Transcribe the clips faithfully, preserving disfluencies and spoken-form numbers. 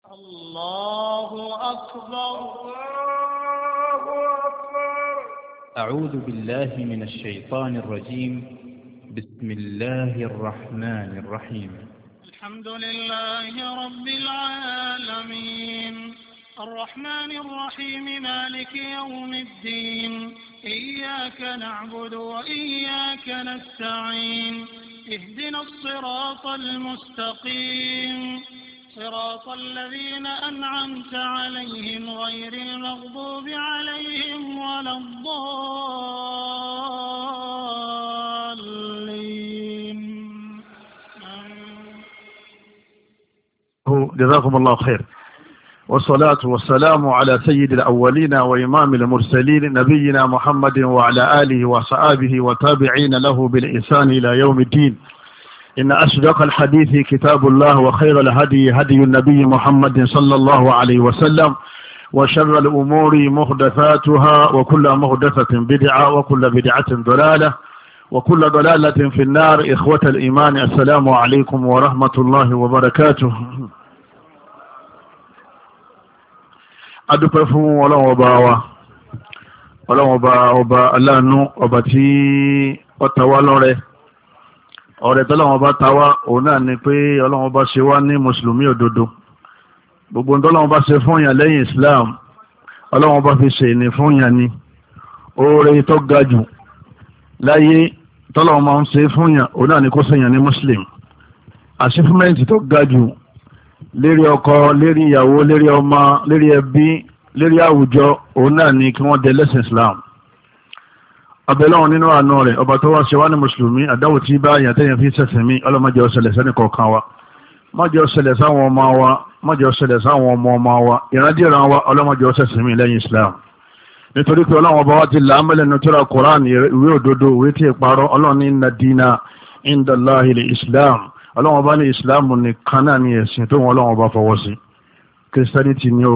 الله أكبر الله أكبر. أعوذ بالله من الشيطان الرجيم. بسم الله الرحمن الرحيم. الحمد لله رب العالمين الرحمن الرحيم مالك يوم الدين إياك نعبد وإياك نستعين اهدنا الصراط المستقيم صراط الذين أنعمت عليهم غير المغضوب عليهم ولا الضالين. جزاكم الله خير، والصلاة والسلام على سيد الأولين وإمام المرسلين نبينا محمد وعلى آله وصحابه وتابعين له بالإحسان إلى يوم الدين. إن أصدق الحديث كتاب الله، وخير الهدي هدي النبي محمد صلى الله عليه وسلم، وشر الأمور محدثاتها، وكل محدثة بدعة، وكل بدعة ضلالة، وكل ضلالة في النار. إخوة الإيمان، السلام عليكم ورحمة الله وبركاته. adúpẹ́ fún Ọlọ́run ọba wa, Ọlọ́run ọba ọba aláàánú, ọba tí ó ta wá lọ́rẹ. ọ̀rẹ́ tọ́lọ́run ọba ta wá òun náà ni pé Ọlọ́run ọba ṣe wá ní mùsùlùmí òdodo. gbogbo tọ́lọ́run ọba ṣe fún yàn lẹ́yìn Islam, Ọlọ́run ọba fi ṣe ní fún yàn ni. oore tó ga jù láyé tọ́lọ́run máa ń ṣe fún yàn òun náà ni kó ṣèyàn ní muslim. àṣífúmẹ́ǹtì tó ga jù lérí ọkọ, lérí ìyàwó, lérí ọmọ, lérí ẹbí, lérí àwùjọ òun náà ni kí wọ́n dé lẹ́sìn Islam. abẹ́lọ́run nínú àánú rẹ̀, ọba tó wá ṣe wá ní mùsùlùmí, àdáwò tí bá yàn tẹ́yàn fi ṣẹ̀sìn mí, ọlọ́mọdé ọ̀sẹ̀lẹ̀ sẹ́ni kọ̀ọ̀kan wa, mọ́jẹ́ ọ̀sẹ̀lẹ̀ sáwọn ọmọ wa, mọ́jẹ́ ọ̀sẹ̀lẹ̀ sáwọn ọmọ ọmọ wa, ìrandíran wa, ọlọ́mọdé ọ̀sẹ̀sìn mí lẹ́yìn Islam. nítorí pé ọlọ́run ọba wa ti là á mẹ́lẹ̀ nínú tírà Qur'an, ìwé òdodo, ìwé tí ìparọ́. ọlọ́run ní inna dina inda Allahi al-Islam. ọlọ́run ọba ní ìsìláàmù nìkan náà ní ẹ̀sìn tó wọn ọlọ́run ọba fọwọ́ sí. Christianity ni o,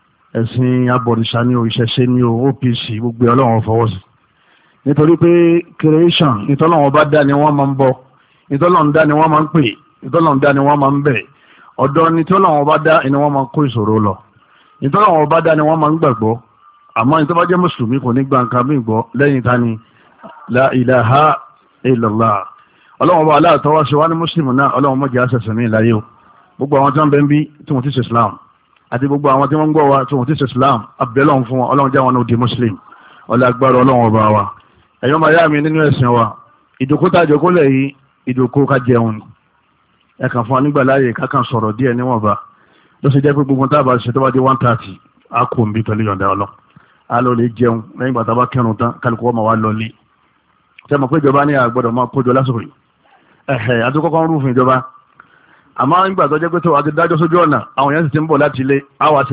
ẹ̀sìn abọ̀rìṣà ni o, ìṣẹ̀ṣe ni o, O P C, gbogbo ọlọ́run fọwọ́ sí. nítorí pé creation, ìtọ́lọ́run ọba dá ni wọ́n máa ń bọ, ìtọ́lọ́run dá ni wọ́n máa ń pè, ìtọ́lọ́run dá ni wọ́n máa ń bẹ̀. ọ̀dọ̀ ni tọ́lọ́run ọba dá ni wọ́n máa kó ìṣòro lọ. ìtọ́lọ́run ọba dá ni wọ́n máa ń gbàgbọ́. àmọ́ ìtọ́ bá jẹ́ mùsùlùmí kò ní gba nǹkan mí gbọ́ lẹ́yìn tani la ilaha illallah. ọlọ́run ọba aláàtọ́ wá ṣe wá ní mùsùlùmí náà, ọlọ́run mọ́jà ṣẹ̀ṣẹ̀ mí láyé o. gbogbo àwọn tí wọ́n bẹ ń bí tí wọ́n ti ṣe Islam, àti gbogbo àwọn tí wọ́n ń gbọ́ wa tí wọ́n ti ṣe Islam, abẹ́lọ́run fún wọn, ọlọ́run já wọn ní di muslim, ọlọ́gbàrọ̀ ọlọ́run ọba wa. ẹ̀yọ́ máa yá mi nínú ẹ̀sìn wa, ìjókòó tá a jókòó lẹ̀ yìí, ìjókòó ká jẹun ni. ẹ kàn fún wa nígbà láàyè ká kàn sọ̀rọ̀ díẹ̀ níwọ̀nba. ló ṣe jẹ́ pé gbogbo tá a bá ṣe tó bá dé one thirty á kò ń bí pẹ̀lú yọ̀ǹda ọlọ́ á lọ lè jẹun lẹ́yìn ìgbà tá a bá kẹrun tán, kálukú wọn máa wá lọ lé. ṣé mo pé ìjọba ní àgbọ̀dọ̀ máa kójọ lásìkò yìí, ẹ̀hẹ̀ àtúkọ́kọ́ ń rúfin ìjọba. àmọ́ nígbà tó jẹ́ pé tó àti dájọ́ sójú ọ̀nà, àwọn èèyàn sì ti ń bọ̀ láti ilé, á wá sí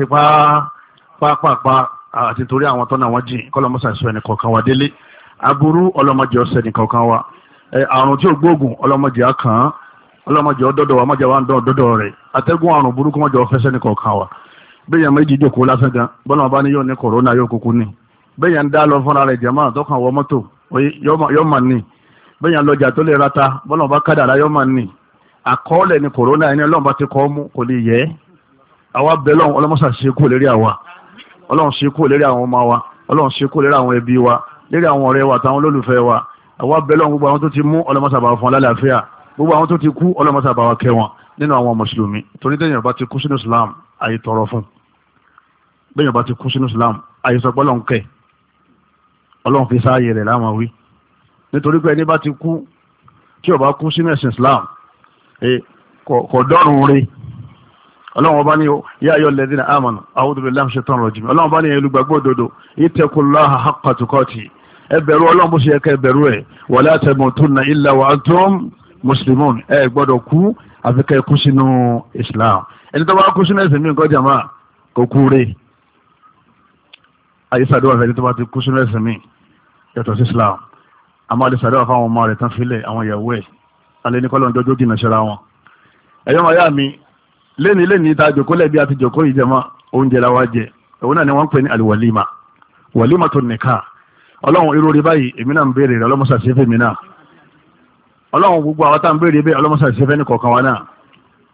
pápápá àti torí àwọn tọ́nà wọn jìn, kọ́lọ́mọ́sà sọ ẹnì kọ̀ọ̀kan wa délé. aburú ọlọ́mọdé ọ̀sẹ̀ ẹnì kọ̀ọ̀kan wa, àrùn tí ò gbóògùn ọlọ́mọdé àkàn, ọlọ́mọdé ọdọ́dọ̀ wa mọ́jà wa ń dán ọdọ́dọ̀ rẹ̀, atẹ́gùn àrùn burúkú mọ́jà ọ̀fẹ́sẹ̀ ẹnì kọ̀ọ̀kan wa. bẹ́yàn méjì jókòó lásán gan, bọ́lá wọn bá ní yóò ní kòrónà yóò kúkú ní. bẹ́yàn ń dá lọ fúnra rẹ̀ jẹ̀mọ́ àtọ́kàn wọ mọ́tò yóò mà ní. bẹ́yàn lọ́jà tó lè rata, bọ́lá wọn bá kádàrá yóò mà ní. àkọọ́lẹ̀ ni kòrónà ẹni ọlọ́run bá ti kọ́ mú kò lè yẹ. àwa bẹ́ẹ̀ lọ́run ọlọ́mọṣà ṣe kú lérí àwa, ọlọ́run ṣe kú lérí àwọn ọmọ wa, ọlọ́run ṣe kú lérí àwọn ẹbí wa, lérí àwọn ọ̀rẹ́ wa àtàwọn olólùfẹ́ wa. àwa bẹ́ẹ̀ lọ́run gbogbo àwọn tó ti mú ọlọ́mọṣà bá fún lálàáfíà, gbogbo àwọn tó ti kú ọlọ́mọṣà bá wa kẹ́ wọn nínú àwọn mùsùlùmí. torí tẹ́yìn bá ti kú sínú Islam àyè tọrọ fún, bẹ́yìn bá ti kú sínú Islam àyè sọ pé ọlọ́run kẹ́, ọlọ́run fi sáàyè rẹ̀ láwọn wí. nítorí pé ẹni bá ti kú tí ó bá kú sínú ẹ̀sìn Islam kò dọ́rùn rí. ọlọ́run ọba ní yá ayọ́ lẹ́dínà amanu a'udhu billahi minash shaitanir rajim. ọlọ́run ọba ní olùgbàgbọ́ òdodo ittaqullaha haqqa tuqati, ẹ bẹ̀rù ọlọ́run bó ṣe yẹ ká ẹ bẹ̀rù ẹ̀, wala tamutunna illa wa antum muslimun, ẹ gbọ́dọ̀ kú àfi ká ẹ kú sínú Islam. ẹni tó bá kú sínú ẹ̀sìn mi nǹkan jàmá kò kú rí. àyíṣàdúrà fẹ́ni tó bá ti kú sínú ẹ̀sìn mi yàtọ̀ sí Islam. àmọ́ àdìsàdúrà fáwọn ọmọ rẹ̀ tán filẹ̀, àwọn ìyàwó ẹ̀ alẹ́ ní kọ́lọ́ ọjọ́ jìnnà ṣẹra wọn. ẹ̀yọ́ máa yá mi lẹ́ni lẹ́ni ta jòkólẹ̀ bí a ti jòkó ìjẹmọ́ oúnjẹ la wá jẹ, òun náà ni wọ́n ń pè ní alwalima, walima tó nìka. ọlọ́run irú rí báyìí èmi náà ń béèrè rẹ̀, ọlọ́mọṣà ṣe fẹ́ mi náà. ọlọ́run gbogbo àwọn tá ń béèrè bẹ́ẹ̀ ọlọ́mọṣà ṣe fẹ́ ní kọ̀ọ̀kan wa náà.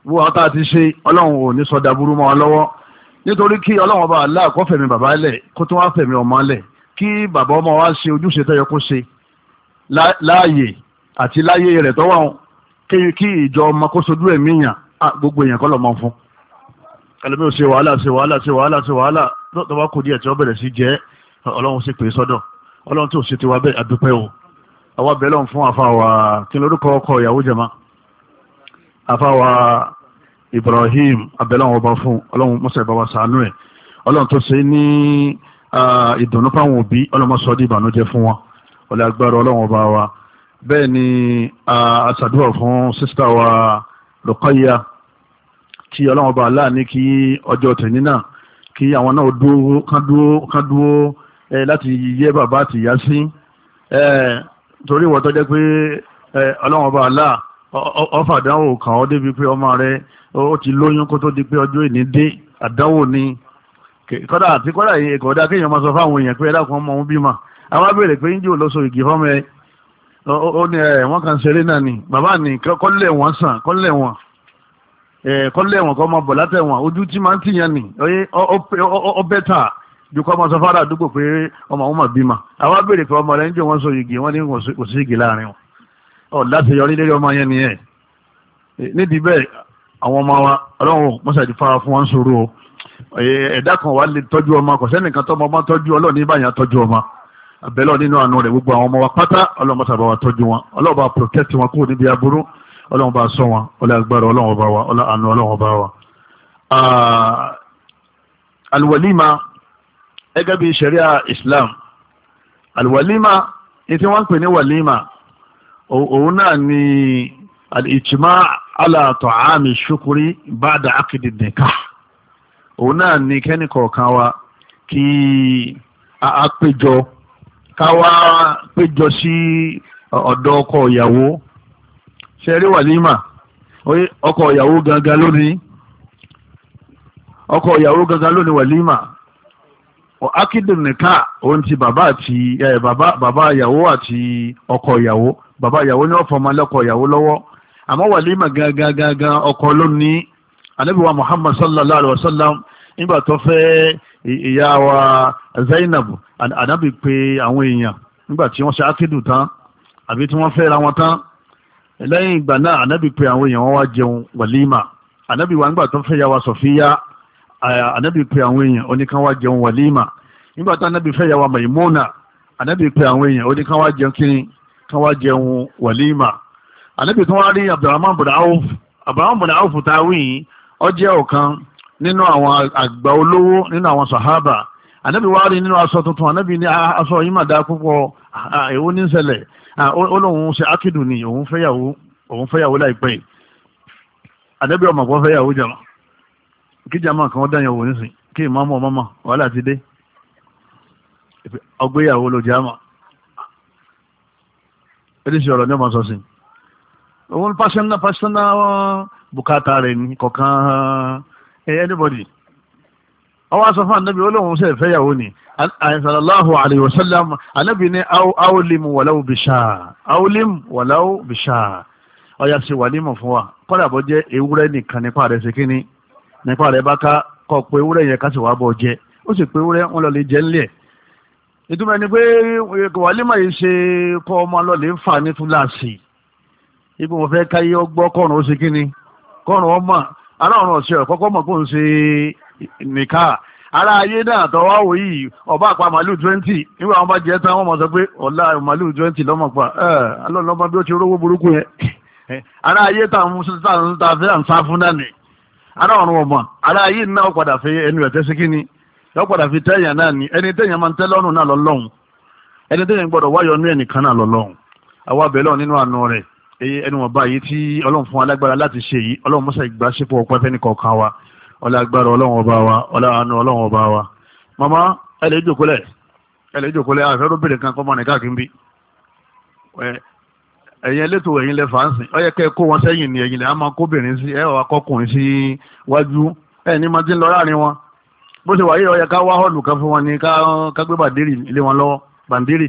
wọ́n àwọn tá a ti ṣe ọlọ́run ò ní sọdá burú mọ́ wa lọ́wọ́ nítorí kí ọlọ́run ọba Allah kó fẹ̀mí bàbá lẹ̀ kó tó wá fẹ̀mí ọmọ lẹ̀ kí bàbá ọmọ wa ṣe ojúṣe tó yẹ kó ṣe láàyè àti láyé rẹ̀ tó wà kí ìjọ ọmọ kó sojú ẹ̀mí yàn gbogbo èèyàn kọ́ lọ́mọ fún ẹlẹ́mí ò ṣe wàhálà ṣe wàhálà ṣe wàhálà ṣe wàhálà tó bá kù díẹ̀ tí wọ́n bẹ̀rẹ̀ sí jẹ́ ọlọ́run sì pè é sọ́dọ̀ ọlọ́run tí ò ṣe ti wá bẹ́ẹ̀ àdúpẹ́ o àwa bẹ́ẹ̀ lọ́n fún àfàwà kí ni orúkọ ọkọ ìyàwó jẹ̀má àfàwà Ibrahim abẹ́lọ́wọ̀n ọba fún ọlọ́run mọ́sẹ̀ bá wa ṣàánú ẹ̀ ọlọ́run tó ṣe ní ìdùnnú fáwọn òbí ọlọ́run mọ́sọ̀ di ìbànújẹ́ fún wọn ọlọ́run agbára ọlọ́run ọba wa bẹ́ẹ̀ ni àṣàdúrà fún sísítà wa Ruqayya kí ọlọ́run ọba Allah ní kí ọjọ́ tẹ̀ní náà kí àwọn náà dúró kán dúró kán dúró láti yẹ bàbá àti ìyá sí torí ìwọ tó jẹ́ pé ọlọ́run ọba Allah ọfà àdánwò kàn ọ́ débi pé ọmọ rẹ ó ti lóyún kó tó di pé ọjọ́ ìní dé àdánwò ni kọ́dà àti kọ́dà yìí kọ́dà kéèyàn máa sọ fáwọn èèyàn pé ẹ̀dá kan ọmọ òun bímọ àwọn abéèrè pé ń jẹ́ òlọ́sọ ìgì fọ́mọ ẹ ó ní ẹ̀ wọ́n kàn ṣeré náà ni bàbá ní kọ́lẹ̀ wọn sàn kọ́lẹ̀ wọn kọ́lẹ̀ wọn kọ́ máa bọ̀ látẹ̀wọ̀n ojú tí máa ń tìyàn nì ọ bẹ́tà ju kọ́ máa sọ fáwọn àdúgbò pé ọmọ òun mà bímọ àwọn abéèrè pé ọmọ rẹ ń jẹ́ wọ́n sọ ìgì wọ́n ní kò sí ìgì láàrin wọn ọ̀ láti yọrí lérí ọmọ yẹn nìyẹn nídìí bẹ́ẹ̀ àwọn ọmọ wa ọlọ́run mọ́sàdì fara fún wọn sòrò ẹ̀dá kan wà lè tọ́jú ọmọ kò sẹ́nìkan tọ́mọ ọmọ tọ́jú ọlọ́run ní báyà tọ́jú ọmọ abẹ́lọ́ nínú àánú rẹ̀ gbogbo àwọn ọmọ wa pátá ọlọ́run mọ́sàdì wa tọ́jú wọn ọlọ́run bá protect wọn kúrò níbi aburú ọlọ́run bá ṣọ́ wọn ọlọ́run agbára ọlọ́run bá wa ọlọ́run àánú ọlọ́run bá wa. alwalima gẹ́gẹ́ bí sharia Islam alwalima ètí wọ́n ń pè ní walima òun náà ni al-ijma' ala ta'ami shukuri ba'da aqdi nikah òun náà ni kẹ́ni kọ̀ọ̀kan wa kí a péjọ ká wá péjọ sí ọ̀dọ̀ ọkọ ìyàwó ṣe rí wàlímà ọkọ ìyàwó gangan lónìí ọkọ ìyàwó gangan lónìí wàlímà aqdi nikah òun ti bàbá àti bàbá ìyàwó àti ọkọ ìyàwó bàbá ìyàwó ní ọ̀fọ̀ ọmọ lọ́kọ ìyàwó lọ́wọ́ àmọ́ wàlímà gangan gangan ọkọ lónìí Ànábì wa Muhammad sallallahu alaihi wasallam nígbà tó fẹ́ ìyá wa Zainab Ànábì pé àwọn èèyàn nígbà tí wọ́n ṣe ákídù tán àbí tí wọ́n fẹ́ ra wọn tán lẹ́yìn ìgbà náà Ànábì pé àwọn èèyàn wọ́n wá jẹun wàlímà Ànábì wa nígbà tó fẹ́ ìyá wa Sọfíyá Ànábì pé àwọn èèyàn ó ní kán wá jẹun wàlímà nígbà tó Ànábì fẹ́ ìyá wa Maimuna Ànábì pé àwọn èèyàn ó ní kán wá jẹun kíni kán wá jẹun wàlímà Ànábì tó wá rí Abdurrahman bin Auf Abdurrahman bin Auf táwí ó jẹ́ ọ̀kan nínú àwọn àgbà olówó nínú àwọn sàhábà Ànábì wá rí nínú aṣọ tuntun Ànábì ní aṣọ yìí mà dáa púpọ̀ èwo ní ṣẹlẹ̀ ó lóun ṣe ákìdù ni òun fẹ́yàwó òun fẹ́yàwó láìpẹ́ Ànábì ọmọ kan fẹ́yàwó jàmá kí jàmá kan dáyàn wò nísìn kí ìmáàmù ọmọ wàhálà ti dé ọgbéyàwó ló jàmá ẹ̀díṣì ọ̀rọ̀ ní ọmọ sọ sí òun pàṣẹ́nà pàṣẹ́nà bùkátà rẹ̀ ní kọ̀ọ̀kan anybody ọwọ́ sọ fún Ànábì olóhun ṣe fẹ́yàwó ni sallallahu alayhi wa sallam Ànábì ní awlim walau bisha awlim walau bisha ọya sí wàlímọ̀ fún wa kọ́dà bọ́ jẹ́ ewúrẹ́ nìkan nípa rẹ̀ sí kíní nípa rẹ̀ bá ká kọ́ pé ewúrẹ́ yẹn ká sì wá bọ̀ jẹ ó sì pé ewúrẹ́ wọn lọ lè jẹ ńlẹ̀ ìtumọ̀ ni pé wàlímọ̀ yìí ṣe kọ́ ọmọ lọ lè ń fà ní túláàsì ibi wọn fẹ́ káyé ọgbọ́ kọ́rùn ó sì kíní kọ́rùn ọmọ aláwọn ọ̀sẹ̀ ọ̀kọ́kọ́ mọ̀ kó ń ṣe nìka ara ayé náà tọwọ́ wò yìí ọba àpá màálù twenty nígbà wọn bá jẹ tán wọn mọ̀ sọ pé ọ̀la màálù twenty lọ́mọ pa ẹ̀ alọ́lọ́mọ bí ó ti rówó burúkú yẹn ara ayé táwọn ta fẹ́ à ń sá fún náà ni ara ọ̀run ọmọ ara ayé náà padà fẹ́ ẹnu ẹ̀ tẹ́sí kínní yọ padà fi tẹ́yàn náà ni ẹni tẹ́yàn máa ń tẹ́ lọ́rùn náà lọ́lọ́hun ẹni tẹ́yàn gbọ́dọ̀ wáyọ̀ ní ẹnìkan náà lọ́lọ́hun àwa bẹ̀rẹ̀ nínú àánú rẹ̀ ẹnu ọba yìí tí ọlọ́run fún alágbára láti ṣe yìí ọlọ́run mọ́sá ìgbà sípò ọpẹ́ fẹ́ni kọ̀ọ̀kan wa ọlá agbára ọlọ́run ọba wa ọlá àánú ọlọ́run ọba wa màmá ẹlẹ́ ìjòkólẹ̀ ẹlẹ́ ìjòkólẹ̀ àfẹ́rọ́ bèrè kan kọ́ mọ́ ní káàkiri bí ẹ̀yin elétò ẹ̀yin lẹ fàánsìn ó yẹ kẹ́ kó wọn sẹ́yìn ní ẹ̀yin lẹ́ á máa kóbìnrin sí ẹ̀ wá kọkùnrin sí wájú ẹ̀ ní máa ti ń lọ láàrin wọn bó ṣe wáyé ó yẹ ká wá họ́ọ̀lù kan fún wọn ní ká gbé bàndírì ilé wọn lọ́wọ́ bàndírì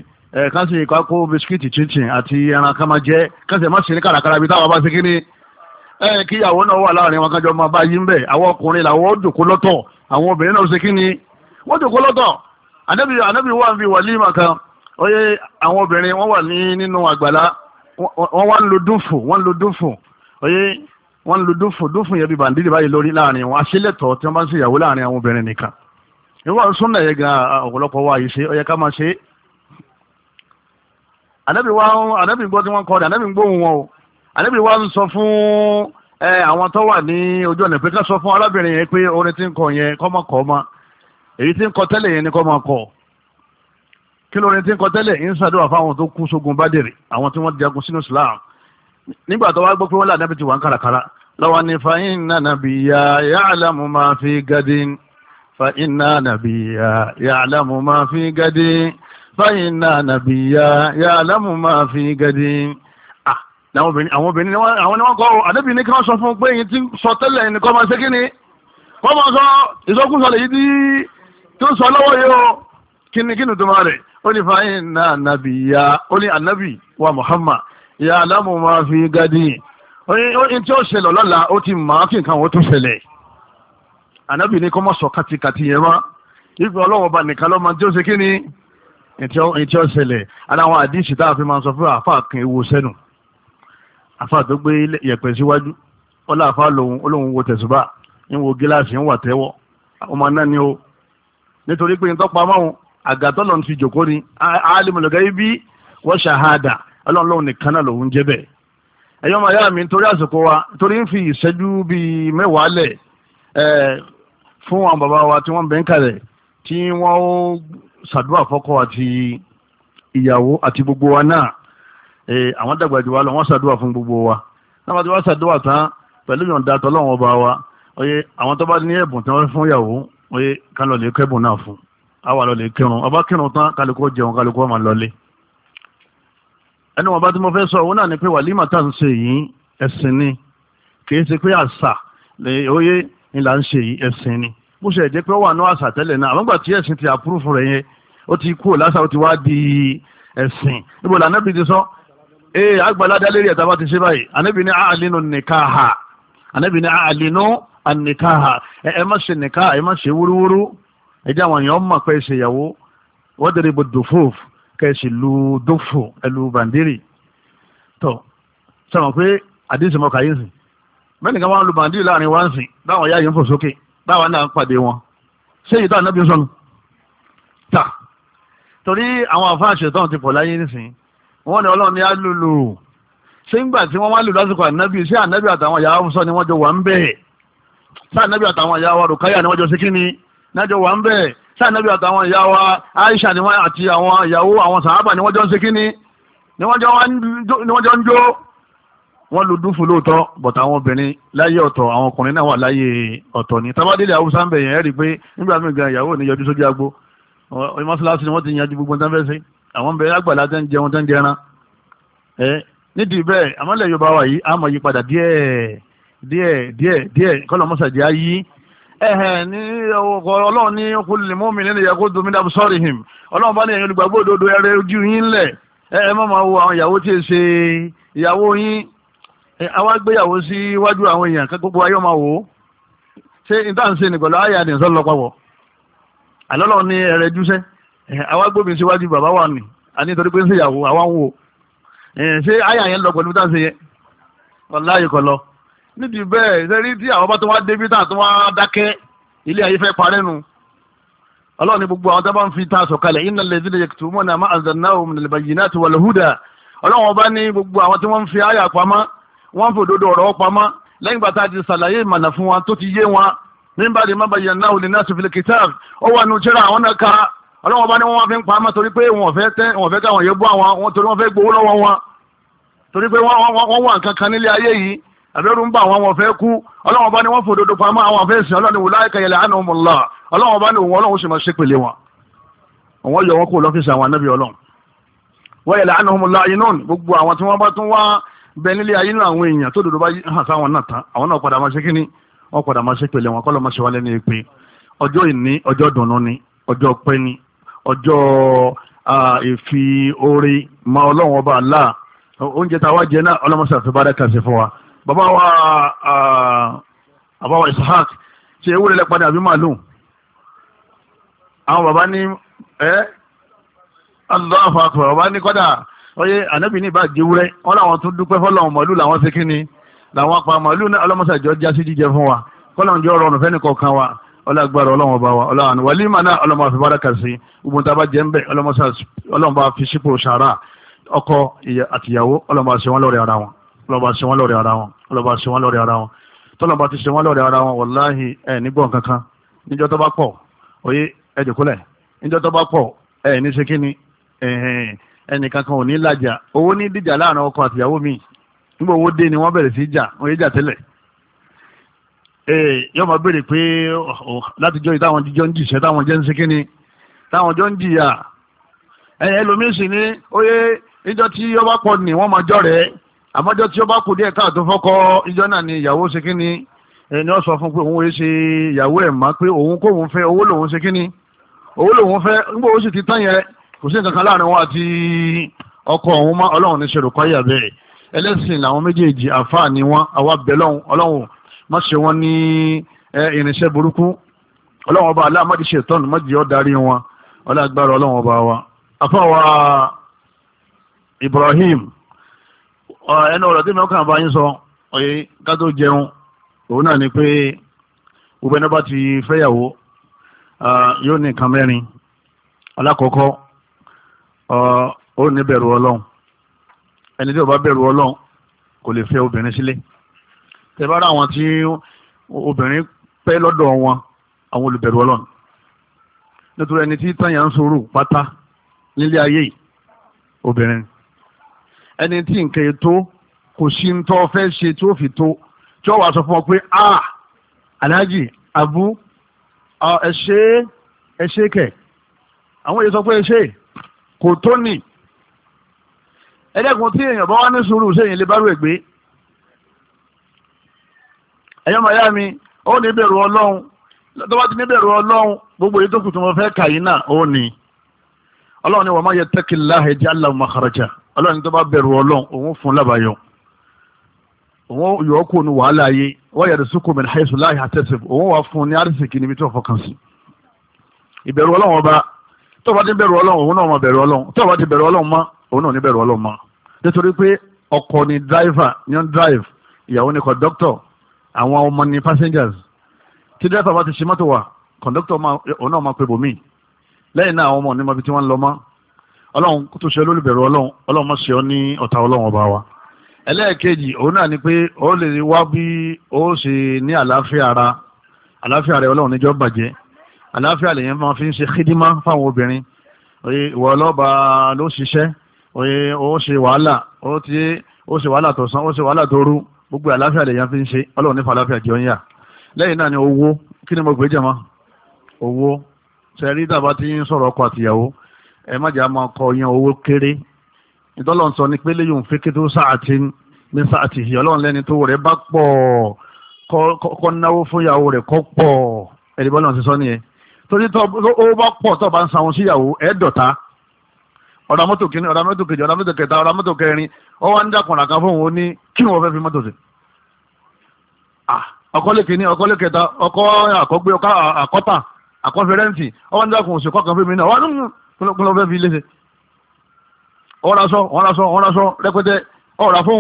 kan sì ká kó bisikíìtì chinchin àti ẹran ká máa jẹ kásì má sí ní kàràkàrà bí táwọn bá ṣe kíní ẹ kí ìyàwó náà wà láàrin wọn kájọ máa bá yí ń bẹ̀. Àwọn ọkùnrin làwọn ó jòkó lọ́tọ̀, àwọn obìnrin náà ṣe kí ni wọ́n jòkó lọ́tọ̀. Ànábì ànábì wà ń fi wàlímà kan, oye àwọn obìnrin wọ́n wà ní nínú àgbàlá, wọ́n wá ń lo dúnfù, wọ́n ń lo dúnfù, oye wọ́n ń lo dúnfù, dúnfù yẹn bí bàndìrì báyìí lórí láàrin wọn, aṣílẹ̀tọ̀ tí wọ́n bá ń ṣe ìyàwó láàrin àwọn obìnrin nìkan. Ìwọ́n súnà yẹn gan ọ̀pọ̀lọpọ̀ wa yìí ṣe, ó yẹ ká máa ṣe. Ànábì wa ànábì gbọ́ tí wọ́n kọ́ ànábì gbóhùn wọn o. Ànábì wa ń sọ fún àwọn tó wà ní ojú ọ̀nà pé ká sọ fún arábìnrin yẹn pé orin tí ń kọ yẹn kọ́ máa kọ́ ọ́ ma, èyí tí ń kọ tẹ́lẹ̀ yẹn ni kọ́ máa kọ́. Kí lórin tí ń kọ tẹ́lẹ̀ ń ṣàdúrà fáwọn tó kú sógun Bádìrì, àwọn tí wọ́n jagun sínú Islam. Nígbà tó wá gbọ́ pé wọ́n lé ànábì ti wà ń kàràkàrà lọ́wọ́ ní fa inna nabiyya ya'lamu ma fi gadin fa inna nabiyya ya'lamu ma fi gadin fa inna nabiyya ya'lamu ma fi gadin. Ah, àwọn obìnrin àwọn obìnrin àwọn ni wọ́n kọ́ ànábì ní kí wọ́n sọ fún pé èyí tí sọ tẹ́lẹ̀ ní kọ́ máa ṣe kí ni wọ́n máa sọ ìsọkúsọ lè yí tí tó sọ lọ́wọ́ yìí o kí ni kí ni tó máa rẹ̀ ó ní fa inna nabiyya ó ní ànábì wa Muhammad ya'lamu ma fi gadin. Oyin tí ó ṣẹlẹ̀ lọ́la ó ti máa kí nǹkan wọ́n tó ṣẹlẹ̀. Ànábì ní kọ́ mọ́ sọ kàtìkàtì yẹn wá. Ibi ọlọ́wọ́ bá nìkan lọ́mọ tí ó ṣe kí ni èyí tí ó ṣẹlẹ̀. Ara àwọn àdìsí tá a fi máa sọ fún àáfàá kan ewu sẹ́nu. Àáfàá tó gbé yẹ̀pẹ̀ síwájú. Ọlá àáfàá lòun olóhùn wo tẹ̀sùbà. Ń wo gíláàsì ń wà tẹ́wọ́. Ọmọ náà ni o. Nítorí pé nǹkan pamọ́ òun àgàtọ́ lọ́n ti jòkó ni. Alimul ghaibi wa shahada. Ọlọ́run lòun nìkan náà lòun jẹ́ bẹ́ẹ̀. Ẹ̀yọ́ máa yá mi nítorí àsìkò wa torí ń fi ìṣẹ́jú bíi mẹ́wàá lẹ̀ fún àwọn bàbá wa tí wọ́n bẹ̀ ń kalẹ̀ tí wọ́n ó ṣàdúrà fọ́kọ àti ìyàwó àti gbogbo wa náà. Àwọn dàgbà jù wá lọ wọ́n ṣàdúrà fún gbogbo wa. Náà tí wọ́n ṣàdúrà tán pẹ̀lú ìyọ̀ǹda tọ́lọ́wọ́n ọba wa. Oye àwọn tó bá ní ẹ̀bùn tí wọ́n fún ìyàwó oye ká lọ lè kẹ́bùn náà fún. Àwa lọ lè kírun ọba kírun tán kálukú jẹun kálukú máa lọlé. Ẹni wọn bá tí mo fẹ́ sọ òun náà ni pé wàlímà tá à ń ṣe yìí ẹ̀sìn ni kì í ṣe pé àṣà lè oyé ni là ń ṣe yìí ẹ̀sìn ni bó ṣe jẹ́ pé ó wà ní àṣà tẹ́lẹ̀ náà àmọ́gbà tí ẹ̀sìn ti àpúrúfù rẹ̀ yẹn ó ti kú lásà ó ti wá di ẹ̀sìn níbo là Ànábì ti sọ ee àgbàládá lérí ẹ̀ta bá ti ṣe báyìí Ànábì ní àlínú nìkáhà Ànábì ní àlínú ànìkáhà ẹ má ṣe nìkáhà ẹ má ṣe wúrúwúrú ẹ jẹ́ àwọn èèyàn mọ̀ pé ṣèyàwó wọ́n dẹ̀rẹ̀ bó dòfóòfù kẹsì lu dófò ẹlú bàndírì tó sọ̀rọ̀ pé àdínsì mọ́ kàyínsì mẹ́rin kan wọ́n lu bàndírì láàrin wá ń sìn báwọn yá yìí ń fò sókè báwọn náà ń pàdé wọn ṣé ìtàn Ànábì sọnù tà torí àwọn àfáà ṣètọ́n ti pọ̀ láyé nísìn wọ́n ní Ọlọ́run ní á lùlù ṣé ń gbà tí wọ́n wá lù lásìkò Ànábì ṣé Ànábì àtàwọn ìyá wa sọ ni wọ́n jọ wà ń bẹ̀ ṣé Ànábì àtàwọn ìyá wa Rùkáyà ni wọ́n jọ sí kíni náà jọ wà ń bẹ̀ sáà Ànábì àtàwọn ìyá wa Aisha ni wọ́n àti àwọn ìyàwó àwọn sàhábà ni wọ́n jọ ń ṣe kíní ni wọ́n jọ ń jó wọ́n lu dúfù lóòótọ́ bọ̀tà àwọn obìnrin láyé ọ̀tọ̀ àwọn ọkùnrin náà wà láyé ọ̀tọ̀ ni tábàdélé Haúsá ń bẹ̀ yẹn rí i pé nígbà míì gan ìyàwó ní yọjú sójú agbo mọ́ṣáláṣí ni wọ́n ti yanjú gbogbo tán fẹ́ ṣe àwọn bẹ̀rẹ̀ àgbàlá tẹ́ ń jẹun tẹ́ ń jẹran ẹ nídìí bẹ́ẹ̀ àmọ́lẹ̀ Yorùbá wa yìí á mọ̀ yí padà díẹ̀ díẹ̀ díẹ̀ díẹ̀ kọ́lọ̀ mọ́sàdì á yí ẹ̀hẹ̀ ní Ọlọ́run ní kulli mu'minin yaghuddu min absarihim Ọlọ́run bá ní ẹ̀yin olùgbàgbọ́ òdodo ẹ̀rẹ́ ojú yín lẹ̀ ẹ má máa wo àwọn ìyàwó tí ì ṣe ìyàwó yín àwa gbéyàwó sí iwájú àwọn èèyàn kí gbogbo ayé máa wò ó ṣé ìta ń ṣe nìgbọ̀lọ́ ayé àdìyàn sọ́ lọ́pàwọ̀ àlọ́lọ́ ní ẹ̀rẹ́ júṣẹ́ àwa gbóbi síwájú bàbá wa nì àní nítorí pé ń ṣe ìyàwó àwa ń wò ṣé ayé àyẹn lọ pẹ̀lú tá à ń ṣe yẹn ọ̀láyè kọ lọ nídìí bẹ́ẹ̀ ṣe rí tí àwọn bá tó wá débi tá à tó wá dákẹ́ ilé ayé fẹ́ parẹ́ nu ọlọ́run ní gbogbo àwọn tó bá ń fi ta sọ̀kalẹ̀ innal ladhina yaktumuna ma anzalnahu minal bayyinati wal huda ọlọ́run ọba ní gbogbo àwọn tí wọ́n ń fi àyà pamọ́ wọ́n ń fi òdodo ọ̀rọ̀ pamọ́ lẹ́yìn bàtà ti sàlàyé ìmọ̀nà fún wọn tó ti yé wọn min ba'di ma bayyanahu linnasi fil kitab ó wà nù tíra àwọn náà ka ọlọ́run ọba ní wọ́n fi ń pamọ́ torí pé wọ́n fẹ́ tẹ́ wọ́n fẹ́ káwọn yẹ bọ́ àwọn torí wọ́n fẹ́ gbowó lọ́wọ́ wọn torí pé wọ́n wà nǹkan kan nílé ayé yìí àbẹ́rù ń bá àwọn ọmọ fẹ́ kú ọlọ́run ọba ní wọ́n fòdodo pamọ́ àwọn afẹ́ sìn ọlọ́run ulaika yal'anuhumullah ọlọ́run ọba ní òun ọlọ́run sì máa ṣépèlé wọn òun yọ wọn kó lọ́fíìsì àwọn anábì ọlọ́run wa yal'anuhumullah inun gbogbo àwọn tí wọ́n bá tún wá bẹ nílé ayé nínú àwọn èèyàn tó dodo bá hàn sáwọn náà tán àwọn náà padà máa ṣe kíní wọ́n padà máa ṣépèlé wọn kọ́lọ́ máa ṣe wálé ní èpè ọjọ́ ìní ọjọ́ dùnnú ni ọjọ́ pẹ́ ni ọjọ́ ìfi oore ma ọlọ́run ọba Allah oúnjẹ tá a wá jẹ náà ọlọ́mọṣà fi bára kà sí fún wa bàbá wa bàbá wa Ishaq ṣe ewúrẹ́ lẹ padà àbí màlúù àwọn bàbá ní ẹ́ Allahu Akbar bàbá ní kọ́dà oye ànábì ní ìbá jẹ́wúrẹ́ wọ́n láwọn tún dúpẹ́ fọ́lọ́run màlúù làwọn ṣe kíni làwọn apá màlúù náà ọlọ́mọṣàjọ́ já sí jíjẹ fún wa kọ́lọ́run jẹ́ ọ̀rọ̀ ọ̀nà fẹ́ni kọ̀ọ̀kan wa ọlọ́gbàrá ọlọ́wọ́n bá wa ọlọ́wọ́n wàlímà náà ọlọ́mọ àfi bára kàṣí gbogbo tá a bá jẹ́ ń bẹ̀ ọlọ́mọ bá fi sípò ṣàrà ọkọ àtìyàwó ọlọ́mọ bá ṣe wọ́n lọ́rẹ̀ ara wọn ọlọ́mọ bá ṣe wọ́n lọ́rẹ̀ ara wọn ọlọ́mọ bá ṣe wọ́n lọ́rẹ̀ ara wọn tọ́lọ́mọ bá ti ṣe wọ́n lọ́rẹ̀ ara wọn wàláhì ẹ̀ nígbọ̀n kankan níjọ́ tó bá pọ̀ oyé ẹ̀dùkúlẹ̀ níjọ́ tó bá pọ̀ ẹ̀ ní ṣe kíni ẹnì kankan ò ní lájà owó ní díjà láàrin ọkọ àtìyàwó mi nígbà owó dé ni wọ́n bẹ̀rẹ̀ sí jà wọ́n yé jà tẹ́lẹ̀ yóò máa béèrè pé látijọ́ yìí táwọn jíjọ́ ń jìṣẹ́ táwọn jẹ́ ń ṣe kíni táwọn jọ ń jìyà ẹ̀yìn ẹlòmíín sì ní óyé ìjọ tí ó bá pọ̀ ní wọ́n máa jọ rẹ̀ àmọ́jọ́ tí ó bá kù díẹ̀ káàtó fọ́kọ́ ìjọ náà ni ìyàwó ṣe kíni ẹni ó sọ fún pé òun ṣe ìyàwó ẹ̀ má pé òun kóun fẹ́ owó lòun ṣe kíni owó lòun fẹ́ nígbà ó sì ti tán yẹn kò sí nǹkan kan láàrin wọn àti ọkọ òun mọ́ ọlọ́run ní ṣèrò kọ́yà bẹ́ẹ̀ ẹlẹ́sìn làwọn méjèèjì àfáà ni wọ́n àwa bẹ̀ lọ́hùn ọlọ́run má ṣe wọ́n ní irinṣẹ́ burúkú ọlọ́run ọba aláàmọ́dé ṣètọ́nù mọ́jì ọ́ darí wọn ọlọ́gbàrá ọlọ́run ọba wa afáwa Ibrahim ẹnu ọ̀rọ̀ tí mi ọkàn bá yín sọ ọ̀yẹ́ ká tó jẹun òun náà ni pé gbogbo ẹni bá ti fẹ́yàwó yóò ní nǹkan mẹ́rin alákọ̀ọ́kọ́ ó ní bẹ̀rù ọlọ́run ẹni tí ó bá bẹ̀rù ọlọ́run kò lè fẹ́ obìnrin sílé tẹ́bára àwọn tí obìnrin pẹ́ lọ́dọ̀ wọn àwọn olùbẹ̀rù ọlọ́run nítorí ẹni tí tàyà ń sọ̀rọ̀ pátá nílé ayé obìnrin ẹni tí nǹkan ètò kò sí ń tọ́ fẹ́ ṣe tí ó fi tó tí ó wà sọ fún ọ pé a aláàjì abu ẹ ṣe ẹ ṣe kẹ àwọn èyí sọ pé ẹ ṣe kò tó nì ẹlẹ́gùn tí èèyàn bá wá ní sùúrù sẹ́yìn lè bá rú ẹ̀gbẹ́ ẹ̀yọ́ màyá mi ó ní bẹ̀rù ọlọ́run tó bá ti ní bẹ̀rù ọlọ́run gbogbo èyí tó kù tó mọ fẹ́ kà yín náà ó ní ọlọ́run ni wa man yattaqillaha yaj'al lahu makhraja ọlọ́run tó bá bẹ̀rù ọlọ́run òun fún lábàáyọ òun yọ kó nu wàhálà ayé wa yarzuqhu min haythu la yahtasib òun wà fún ní àrísìkì níbi tó fọkàn sí ìbẹ̀rù ọlọ́run ọba tó bá ti bẹ̀rù ọlọ́run òun náà máa bẹ̀rù ọlọ́run tó bá ti bẹ̀rù ọlọ́run mọ́ òun náà ní bẹ̀rù ọlọ́run mọ́ nítorí pé ọkọ ni driver ni on drive ìyàwó ni conductor àwọn ọmọ ni passengers tí driver bá ti ṣe mọ́tò wà conductor òun náà máa pe bòmí lẹ́yìn náà àwọn ọmọ ní mọ́bí tí wọ́n ń lọ mọ́ ọlọ́run tó ṣe olólùbẹ̀rù ọlọ́run ọlọ́run mọ́ ṣe ọ́ ní ọ̀tá ọlọ́run ọba wa ẹlẹ́ẹ̀kejì òun náà ni pé ó lè wá bí ó ṣe ní àlàáfíà ara àlàáfíà rẹ̀ ọlọ́run níjọ́ bàjẹ́ àlàáfíà lèyẹn máa fi ń ṣe kídímá fáwọn obìnrin ìwọ ọlọ́ba ló ṣiṣẹ́ ó ṣe wàhálà ó ti ó ṣe wàhálà tọ̀sán ó ṣe wàhálà tóru gbogbo àlàáfíà lèyàn fi ń ṣe ọlọ́run nífa àlàáfíà jẹun yà lẹ́yìn náà ni owó kí ni mo gbé jẹ́mọ́ owó sẹ́rí tàbá tí ń sọ̀rọ̀ ọkọ àtìyàwó ẹ má jà máa kọ yan owó kéré ìtọ́lọ̀ ń sọ ní pé léyìn òun fẹ́kẹ́ tó sáàtì ní sáàtì yìí ọlọ́run lẹ́ni tó rẹ̀ bá pọ̀ kọ́ náwó fún ìyàwó rẹ̀ kọ́ pọ̀ ẹ̀rí bọ́lá ti sọ nìyẹn torí tó owó bá pọ̀ tó bá ń sanwó síyàwó ẹ̀ dọ̀ta ọ̀rọ̀ mọ́tò kìíní ọ̀rọ̀ mọ́tò kejì ọ̀rọ̀ mọ́tò kẹta ọ̀rọ̀ mọ́tò kẹrin ọ wá ń dàkùnrà kan fún òun ní kí wọ́n fẹ́ fi mọ́tò sí. ọkọ́lé kìíní ọkọ́lé kẹta ọkọ́ àkọ́gbé ọkọ́ àkọ́tà àkọ́fẹ́rẹ́ǹtì ọ wá ń dàkùn òsì kọ́kàn fún mi náà wọ́n kí ló fẹ́ fi léṣe. ọ̀rọ̀ aṣọ ọ̀rọ̀ aṣọ ọ̀rọ̀ aṣọ rẹpẹtẹ ọ̀rọ̀ fún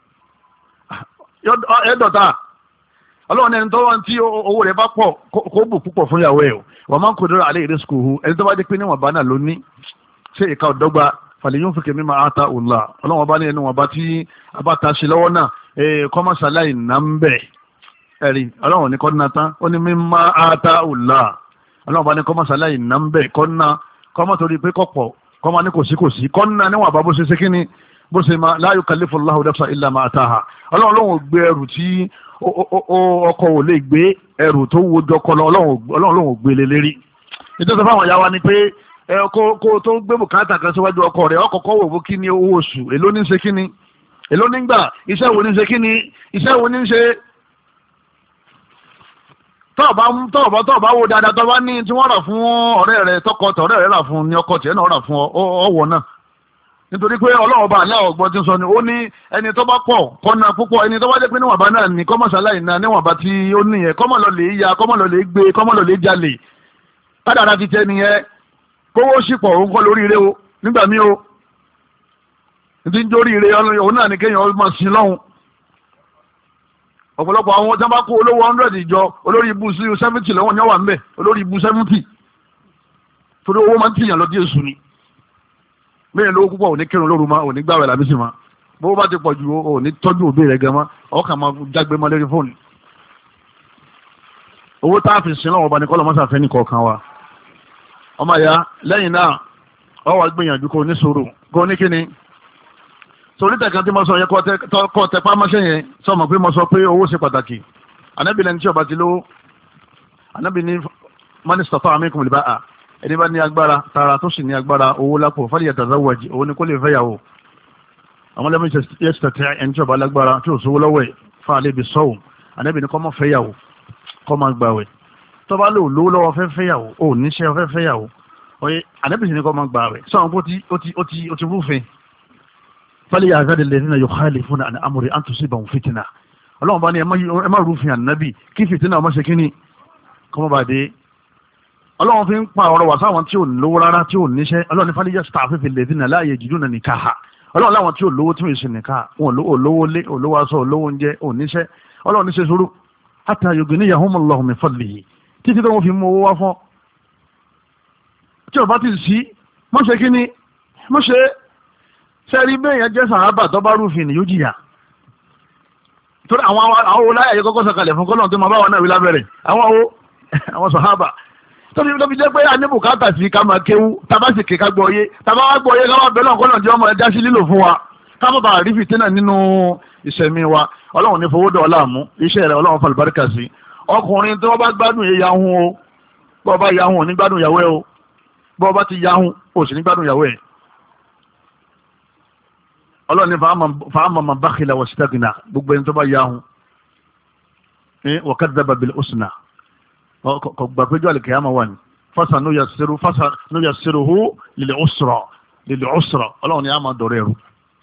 ẹ̀dọ̀ta ọlọ́run ẹni tó wá tí owó rẹ̀ bá pọ̀ kó bù púpọ̀ fún ìyàwó ẹ̀ wọ́n máa ń kó dọ́rọ̀ alẹ́ ìrẹsì kò hu ẹni tó bá dé pé níwọ̀n bá náà ló ní ṣé ìka ọ̀dọ́gba fàlẹ́yìn fún kèmí máa ta òòlà ọlọ́wọ́n bá ní ẹnu wọn bá tí a bá ta ṣe lọ́wọ́ náà kọ́mọ́sáláì nà ń bẹ̀ ẹ̀rí ọlọ́wọ́n ní kọ́ńtà tán ó ní mí máa ta òòlà ọlọ́wọ́n bá ní kọ́mọ́sáláì nà ń bẹ̀ kọ́ńtà kọ́mọ́ torí pé kọ́pọ̀ kọ́mọ́ ní kò sí kò sí kọ́ńtà níwọ̀n bá bó ṣe ṣe kíni bó ṣe máa la yukallifu Allahu nafsan illa ma ataha ọlọ́wọ́n lóun gbé ẹrù tí ọkọ ò lè gbé ẹrù tó wo jọkọ lọ ọlọ́wọ́n lóun gbé lé lérí nítorí fáwọn ìyá wa ni pé ẹ kó kó tó gbé bùkátà kan síwájú ọkọ rẹ̀ ọkọ kọ wò fún kí ni owó oṣù èló ní ṣe kí ni èló ní gbà iṣẹ́ wo ní ṣe kí ni iṣẹ́ wo ní ṣe tọ́ọ̀bá tọ́ọ̀bá tọ́ọ̀bá wo dáadáa tọ́ọ̀bá ní tí wọ́n rà fún ọ̀rẹ́ rẹ̀ tọkọ tọ̀rẹ́ rẹ̀ rà fún ní ọkọ tiẹ̀ náà rà fún ọwọ́ náà nítorí pé ọlọ́run ọba aláwọ̀ ọgbọ́n ti sọ ni ó ní ẹni tó bá pọ̀ kọ́nà púpọ̀ ẹni tó bá jẹ́ pé níwọ̀nba náà ní kọ́mọ̀sáláì náà níwọ̀nba tí ó níyẹn kọ́mọ̀ lọ lè ya kọ́mọ̀ lọ lè gbé kọ́mọ̀ lọ lè jalè kádàrá ti tẹ́ nìyẹn kówó sípò òun kọ́ lórí ire o nígbà míì o ní ń jórí ire òun náà ní kéèyàn máa sin lọ́hùn ọ̀pọ̀lọpọ̀ àwọn tí wọ́n bá kó olówó hundred ìjọ olórí ibu sí seventy lọ́wọ́ ní ọ̀wà ńbẹ̀ olórí ibu seventy torí owó máa ń tìyàn lọ díẹ̀ sùn ni bẹ́ẹ̀ lówó púpọ̀ òní kírun lóru ma òní gbàwẹ̀ làbísí ma bó bá ti pọ̀ ju òní tọ́jú òbí rẹ̀ gan ma ọkàn máa jágbe mọ́ lórí fóònù owó tá a fi sin lọ́wọ́ ọba ní kọ́lọ́ mọ́sàfẹ́ ní kọ̀ọ̀kan wa ọmọ ya lẹ́yìn náà ọ wà gbìyànjú kó ní sùúrù kó ní kíni torí tẹ̀kan tí mo sọ yẹ kọ́ tẹ pámọ́ṣẹ́ yẹn sọmọ pé mo sọ pé owó ṣe pàtàkì ànábì lẹni tí ọba ti lówó ànábì ní mínísítà fún àmì ìkùnlẹ̀ bá a ẹni bá ní agbára tara tó sì ní agbára owó lápò fálẹ̀ yatazawwaj owó ní kó lè fẹ́yàwó àwọn lẹ́mí yẹ́sítẹ̀tẹ̀ ẹni tí ọba lágbára tí ò sówó lọ́wọ́ ẹ̀ fún àlẹ́ ibi sọ́wọ́ ànábì ní kó má fẹ́yàwó kó má gbàwẹ̀ tó bá lò lówó lọ́wọ́ fẹ́ fẹ́yàwó ò níṣẹ́ fẹ́ fẹ́yàwó ànábì sì ní kó má gbàwẹ̀ sọ̀rọ̀ pé ó ti rúfin fálẹ̀ ya'zari alladhina yukhalifuna an amri an tusibahum fitna ọlọ́run bá ní ẹ má rúfin ànábì kí fìtínà ọmọ ṣe kíní kọ́mọ́ bá dé ọlọ́run fi ń pa ọ̀rọ̀ wà sáwọn tí ò lówó rárá tí ò níṣẹ́ ọlọ́run ní fálíyà staffifi alladhina la yajiduna nikaha ọlọ́run láwọn tí ò lówó tí ò ṣe nìka wọn ò lówó lé ò lówó aṣọ ò lówó oúnjẹ ò níṣẹ́ ọlọ́run ní ṣe sùúrù hatta yughniyahumullahu min fadlihi títí tó wọ́n fi mú owó wá fún tí ò bá ti sí mọ́ ṣe kí ni mọ́ ṣe sẹ́rí bẹ́ẹ̀ yẹn jẹ́ sàhábà tó bá rúfin ni yóò jìyà torí àwọn àwọn oláyà yẹ kọ́kọ́ sọ̀kalẹ̀ fún kọ́lọ́n tó máa bá wọn náà wí lábẹ́rẹ̀ àwọn àwọn sàhábà tóbi tóbi jẹ́ pé a ní bùkátà sí ká máa kéwú tábà sì kéka gbọ́ yé tábà wá gbọ́ yé ká wá bẹ́ẹ̀ lọ́nkọ́ náà jẹ́ ọmọ ẹja sí lílò fún wa ká má bàa rí fìtínà nínú ìṣẹ̀mí wa ọlọ́run ní fowó dọ̀ láàmú iṣẹ́ rẹ̀ ọlọ́run falùbáríkà sí ọkùnrin tí wọ́n bá gbádùn yé yahun o bọ́ọ̀ bá yahun ò ní gbádùn ìyàwó ẹ o bọ́ọ̀ bá ti yahun ò sì ní gbádùn ìyàwó ẹ ọlọ́run ní fàámà man bakhila wastaghna gbogbo ẹni tó bá yahun wa kadhaba bil husna kò gbà péjọ àlìkìyàmà wà ní fásà ló yà sírùhú lílẹ̀ ọ̀sọ̀rọ̀ lílẹ̀ ọ̀sọ̀rọ̀ ọlọ́run ni a máa dọ̀rọ̀ ẹ̀rù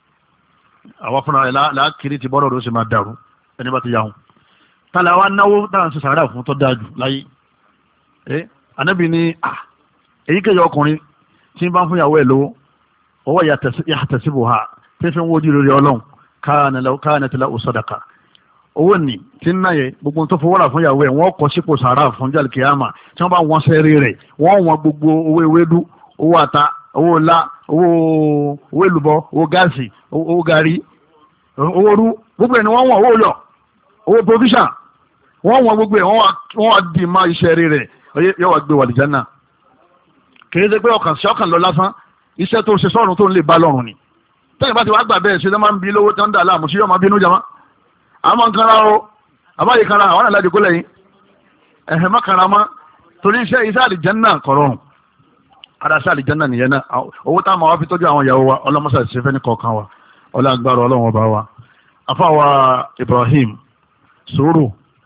àwọn fúnra rẹ̀ láàkiri ti bọ́rọ̀ ló sì máa dàrú ẹni bá ti yahun tààlà wa náwó dáhùn sí sàárà fún tó dájú láyé ẹ́ anábì ní èyíkéyà ọkùnrin tí ń bá ń fún ìyàwó ẹ̀ lówó owó yàtẹ̀síbò ha tí fi ń wojú lórí ọlọ́run káànàtìlá òsàdàkà owó ní tí ń náyẹ gbogbo tó fowó rà fún ìyàwó ẹ̀ wọ́n kọ́ sípò sàárà fún jàlì kìámà tí wọ́n bá wọn sẹ́rí rẹ̀ wọ́n wọn gbogbo owó ewédú owó ata owó ńlá owó owó èlùbọ́ owó gáàsì owó gàrí owó rú gbogbo ẹ̀ ni wọ́n wọ̀n owó lọ owó provision wọ́n wọ̀n gbogbo ẹ̀ wọ́n wá dì má iṣẹ́ rí rẹ̀ yóò wá gbé wà lìjánà kì í ṣe pé ọkàn sí ọkàn lọ lásán iṣẹ́ tó ṣe sọ́run tó ń lè bá lọ́rùn ni tẹ́yìn bá ti wá gbà bẹ́ẹ̀ ṣe máa ń bi lówó tó ń dà láàmú sí yóò máa bínú jama àmọ́ nǹkan ra o àbáyé kan ra àwọn àlejò kó lẹ́yìn ẹ̀hẹ̀ má kan ra mọ́ torí iṣẹ́ iṣẹ́ àlìjánná kọ̀rọ̀rùn ara iṣẹ́ àlìjánná nìyẹn náà owó táwọn máa wá fi tọ́jú àwọn ìyàwó wa ọlọ́mọṣà ṣe fẹ́ ní kọ̀ọ̀kan wa ọlọ́gbàrọ̀ ọlọ́run ọba wa afáwa Ibrahim sùúrù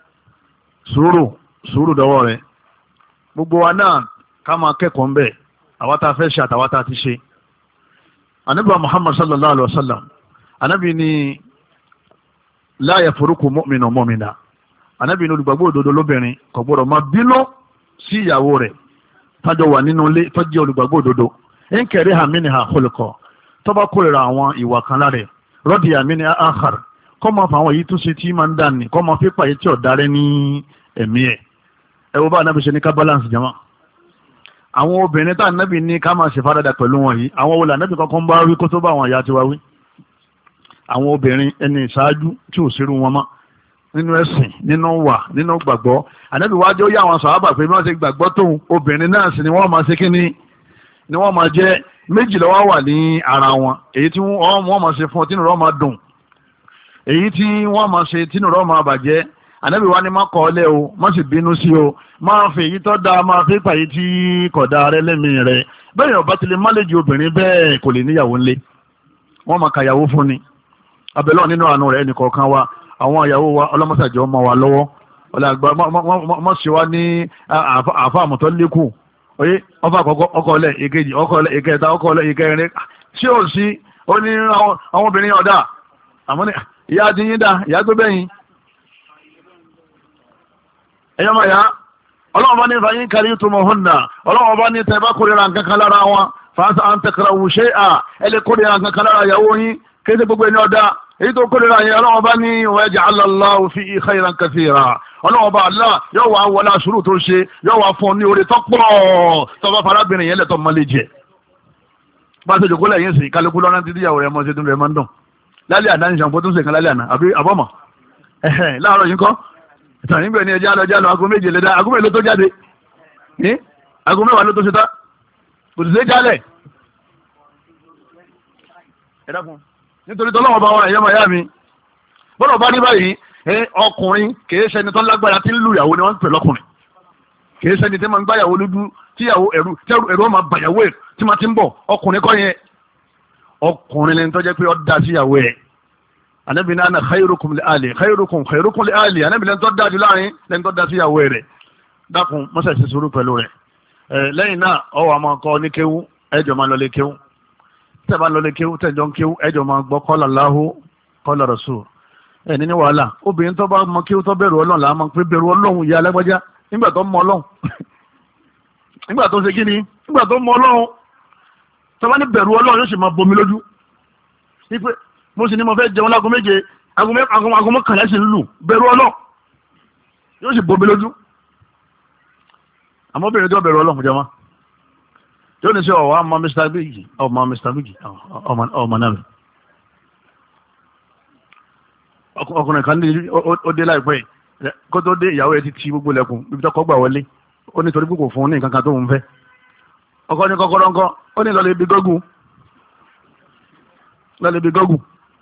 sùúrù sùúrù dọwọ́ rẹ̀ gbogbo wa náà ká máa kẹ́kọ̀ọ́ ń bẹ̀ àwa tá a fẹ́ ṣe àtàwa tá a ti ṣe anabi wa Muhammad sallallahu alaihi wa sallam anabi ni la yafuruku mu'minu mu'mina anabi ní olùgbàgbọ́ òdodo lóbìnrin kò gbọ́dọ̀ máa bínú sí ìyàwó rẹ̀ tájọ wà nínú ilé tó jẹ́ olùgbàgbọ́ òdodo ń kẹrí hàmínì ha kọlùkọ tó bá kórìíra àwọn ìwà kan lára rẹ̀ rọ́dì hàmínì àhàr kọ́ máa fa àwọn èyí tó ṣe tí máa ń dání kọ́ máa fi pàyẹ tí ò darẹ́ ní ẹ̀mí ẹ̀ ẹ wo bá anabi ṣe ní ká balance jama àwọn obìnrin tá anabi ní ká máa ṣe faradà pẹ̀lú wọn yìí àwọn olè anabi kankan bá wí kó tó bá àwọn ìyá tiwa wí àwọn obìnrin ẹni ìṣáájú tí ò sírú wọn mọ́ nínú ẹ̀sìn nínú wà nínú gbàgbọ́ ànábì wájú ó yá àwọn sàhábà pé bí wọ́n ṣe gbàgbọ́ tóun obìnrin náà sì ni wọ́n máa ṣe kíní ni wọ́n máa jẹ́ méjì ló wà ní ara wọn èyí tí wọ́n máa ṣe fún ọ tínú rọ́ máa dùn èyí tí wọ́n máa ṣe tínú rọ́ máa bàjẹ́ ànábì wá ní má kọ́ ọ́lẹ́ o má sì bínú sí o máa fi èyí tó dáa máa fi pàyí tí kò dáa rẹ lẹ́mìí rẹ bẹ́ẹ̀ ọba ti lè má lè ju obìnrin bẹ́ẹ̀ kò lè níyàwó ńlé wọ́n máa kàyàwó fún ni abẹ́lọ́ nínú àánú rẹ̀ ẹnìkọ̀ọ̀kan wa àwọn ìyàwó wa ọlọ́mọsàjọ́ ọmọ wa lọ́wọ́ ọlọ́gbà mọ́ sí wa ní àfa àmọ̀tọ́ lékù oyé ọfà àkọ́kọ́ ọkọ̀ ọlẹ̀ ìkejì ọkọ̀ ọlẹ̀ ìkẹta ọkọ̀ ọlẹ̀ ìkẹrin tí ó sí ó ní àwọn obìnrin ọ̀dà àmọ́ ní ìyá ti yín dá ìyá tó bẹ́yìn ẹ̀yọ́ máa yá ọlọ́wọ́ bá ní ìfàyín kárí tó mọ̀ hùn náà ọlọ́wọ́ bá ní tẹ́ bá kórìíra nǹkan kan lára wọn fàáṣà à ń tẹ̀kọ̀rọ̀ wù ṣé à ẹ lè kórìíra nǹkan kan lára ìyàwó yín kéde gbogbo ẹni ọ̀dà èyí tó kórìíra yẹn ọlọ́wọ́ bá ní wa yaj'al Allahu fihi khayran kathira ọlọ́wọ́ bá Allah yóò wá wọlé aṣùrù tó ṣe yóò wá fún ọ ní oore tó pọ̀ tó bá farabìnrin yẹn lẹ́tọ̀ mọ́lẹ̀ jẹ bá a ṣe jòkó lẹ́yìn sí kálukú lọ́nà títí ìyàwó rẹ̀ mọ́ ṣe tún rẹ̀ máa ń dùn lálẹ́ àná ní ṣàǹpó tó ń ṣe kan lálẹ́ àná àbí àbọ̀mọ̀ ẹ̀hẹ̀ láàárọ̀ yìí kọ́ ìtàn nígbà ní ẹjẹ́ àlọ́ jálọ aago méje lẹ́dá aago mélòó tó jáde ní aago mẹ́wàá ló tó ṣe tá kò sì ṣe jálẹ̀ ẹ dákun nítorí tọ́lọ́wọ́ bá wọn ẹ̀yọ́ máa yá mi bọ́lọ̀ bá ní báyìí ọkùnrin kìí ṣẹni tó lágbára tí ń lu ìyàwó ni wọ́n ń pè lọ́kùnrin kìí ṣẹni tí máa ń gbáyàwó lójú tíyàwó ẹ̀rù ẹ̀rù ọmọ bàyàwó ẹ̀ tí máa ti ń bọ̀ ọkùnrin kọ́ yẹn ọkùnrin lẹni tó jẹ́ pé ó dá síyàwó ẹ̀ anabi nana khairukum li ali khairukum khairukum li ali anabi lẹni tó dá jù láàrin lẹni tó dá síyàwó rẹ̀ dákun mọ́sá ṣe sùúrù pẹ̀lú rẹ̀ lẹ́yìn náà ọwọ́ àmọ́ kọ́ ní kéwú ẹjọ́ máa lọ lé kéwú tẹ́ bá lọ lé kéwú tẹ́jọ́ ń kéwú ẹjọ́ máa gbọ́ qala Allahu qala rasul ẹ̀ ní ní wàhálà obìnrin tó bá mọ kéwú tó bẹ̀rù ọlọ́run là á mọ pé bẹ̀rù ọlọ́run ìyá alágbájá nígbà tó mọ ọlọ́run nígbà tó ṣe kí ni nígbà tó mọ ọlọ́run tó bá ní bẹ̀rù ọlọ́run yóò sì máa bomi lójú wípé mo sì ní mo fẹ́ jẹun lágo méje aago mọ́kànlá sì ń lù bẹ̀rù ọlọ́run yóò sì bomi lójú àmọ́ obìnrin tó bẹ̀rù ọlọ́run jẹ́ wọn yóò ní sọ ọ̀wá ọmọ mr big ọmọ mr big ọmọ náà ọkùnrin kan ní ó dé láìpẹ́ kó tó dé ìyàwó ẹ̀ ti ti gbogbo lẹ́kùn níbi tó kọ́ gbà wọlé ó ní torí kò fún un ní nǹkan kan tó ń fẹ́ ọkọ ní kọ́kọ́rọ́ ńkọ́ ó ní lọ́lẹ̀ ibi gọ́gùn lọ́lẹ̀ ibi gọ́gùn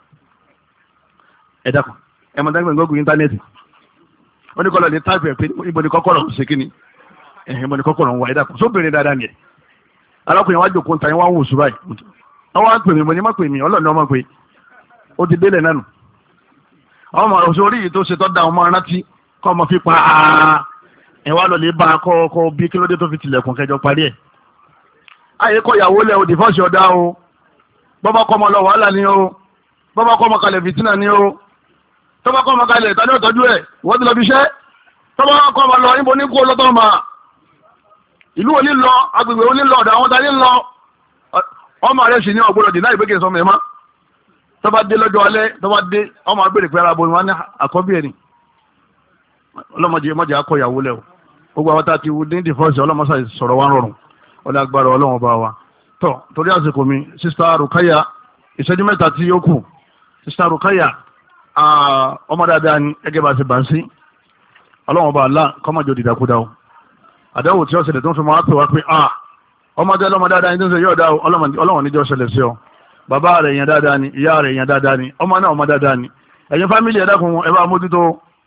ẹ dákun ẹ mọ̀ dágbẹ̀ gọ́gùn íńtánẹ́ẹ̀tì ó ní kọ́ lọ́lẹ̀ táìpì ẹ̀ pé ibo ni kọ́kọ́rọ́ ṣe kí ni ẹ̀hìn ibo ni kọ́kọ́rọ́ ń wá ẹ dákun sóbìnrin dáadáa ni ẹ̀ alákùnrin wájú òkú ntàyẹn wá ń wò ṣùgbọ́n wọ́n wá ń pè mí mo ní má pè mí ọlọ́ọ̀ni ọmọ pé ó ti délẹ̀ nánu àwọn ọmọ ọ̀sẹ̀ orí yìí tó ṣe tọ́ da ọmọ rántí kọ́ ọmọ fi pa ẹ̀ wá lọ́lẹ̀ bá kọ́ kọ́ bí kílódé tó fi tilẹ̀kùn kẹjọ parí ẹ̀ ayé kọ́ ìyàwó lẹ̀ òdì fọ́ọ̀ṣì ọ̀dá o bọ́bá kọ́ ọmọ lọ wàhálà ni o bọ́bá kọ́ ọmọ kalẹ̀ fìtínà ni o tọ́bá kọ́ ọmọ kalẹ̀ tani ọ̀tọ́jú ẹ̀ wọ́n ti lọ fi ṣẹ́ tọ́bá kọ́ ọmọ lọ níbo ní kó lọ́tọ́ ọmọ ìlú òní lọ agbègbè òní lọ ọ̀dà àwọn tani lọ ọmọ rẹ̀ sì ní ọ̀gbọ́dọ̀ dì náà ìgbékè sọmọ ẹ̀ má tọ́bá dé lọ́jọ́ alẹ́ tọ́bá dé ọmọ agbèrè pé ara bo wọn ní àkọ́bí ẹ̀ ni ọlọ́mọdé mọ́jà akọ ìyàwó lẹ̀ o gbogbo àwọn tá a ti wù ní dìfọ́ọ̀sì ọlọ́mọsà sọ̀rọ̀ wa rọrùn ọlọ́ agbára ọlọ́run ọba wa tọ́ torí àsìkò mi sista Rukaya ìṣẹ́jú mẹ́ta tí ó kù sista Rukaya ọmọ dáadáa ni ẹgẹ́ bá ṣe bá ń sí ọlọ́run ọba àlá kọ́mọ̀jọ dìdàkúdà o àdáwò tí ó ṣẹlẹ̀ tó ń fi máa pè wá pé ọmọdé ọlọ́mọ dáadáa ní tó ń ṣe yóò dá ọlọ́run níjọ́ ṣẹlẹ̀ sí ọ bàbá rẹ̀ èèyàn dáadáa ni ìyá rẹ̀ èèyàn dáadáa ni ọmọ náà ọmọ dáadáa ni ẹ̀yin fámìlì ẹ dákun ẹ bá mójútó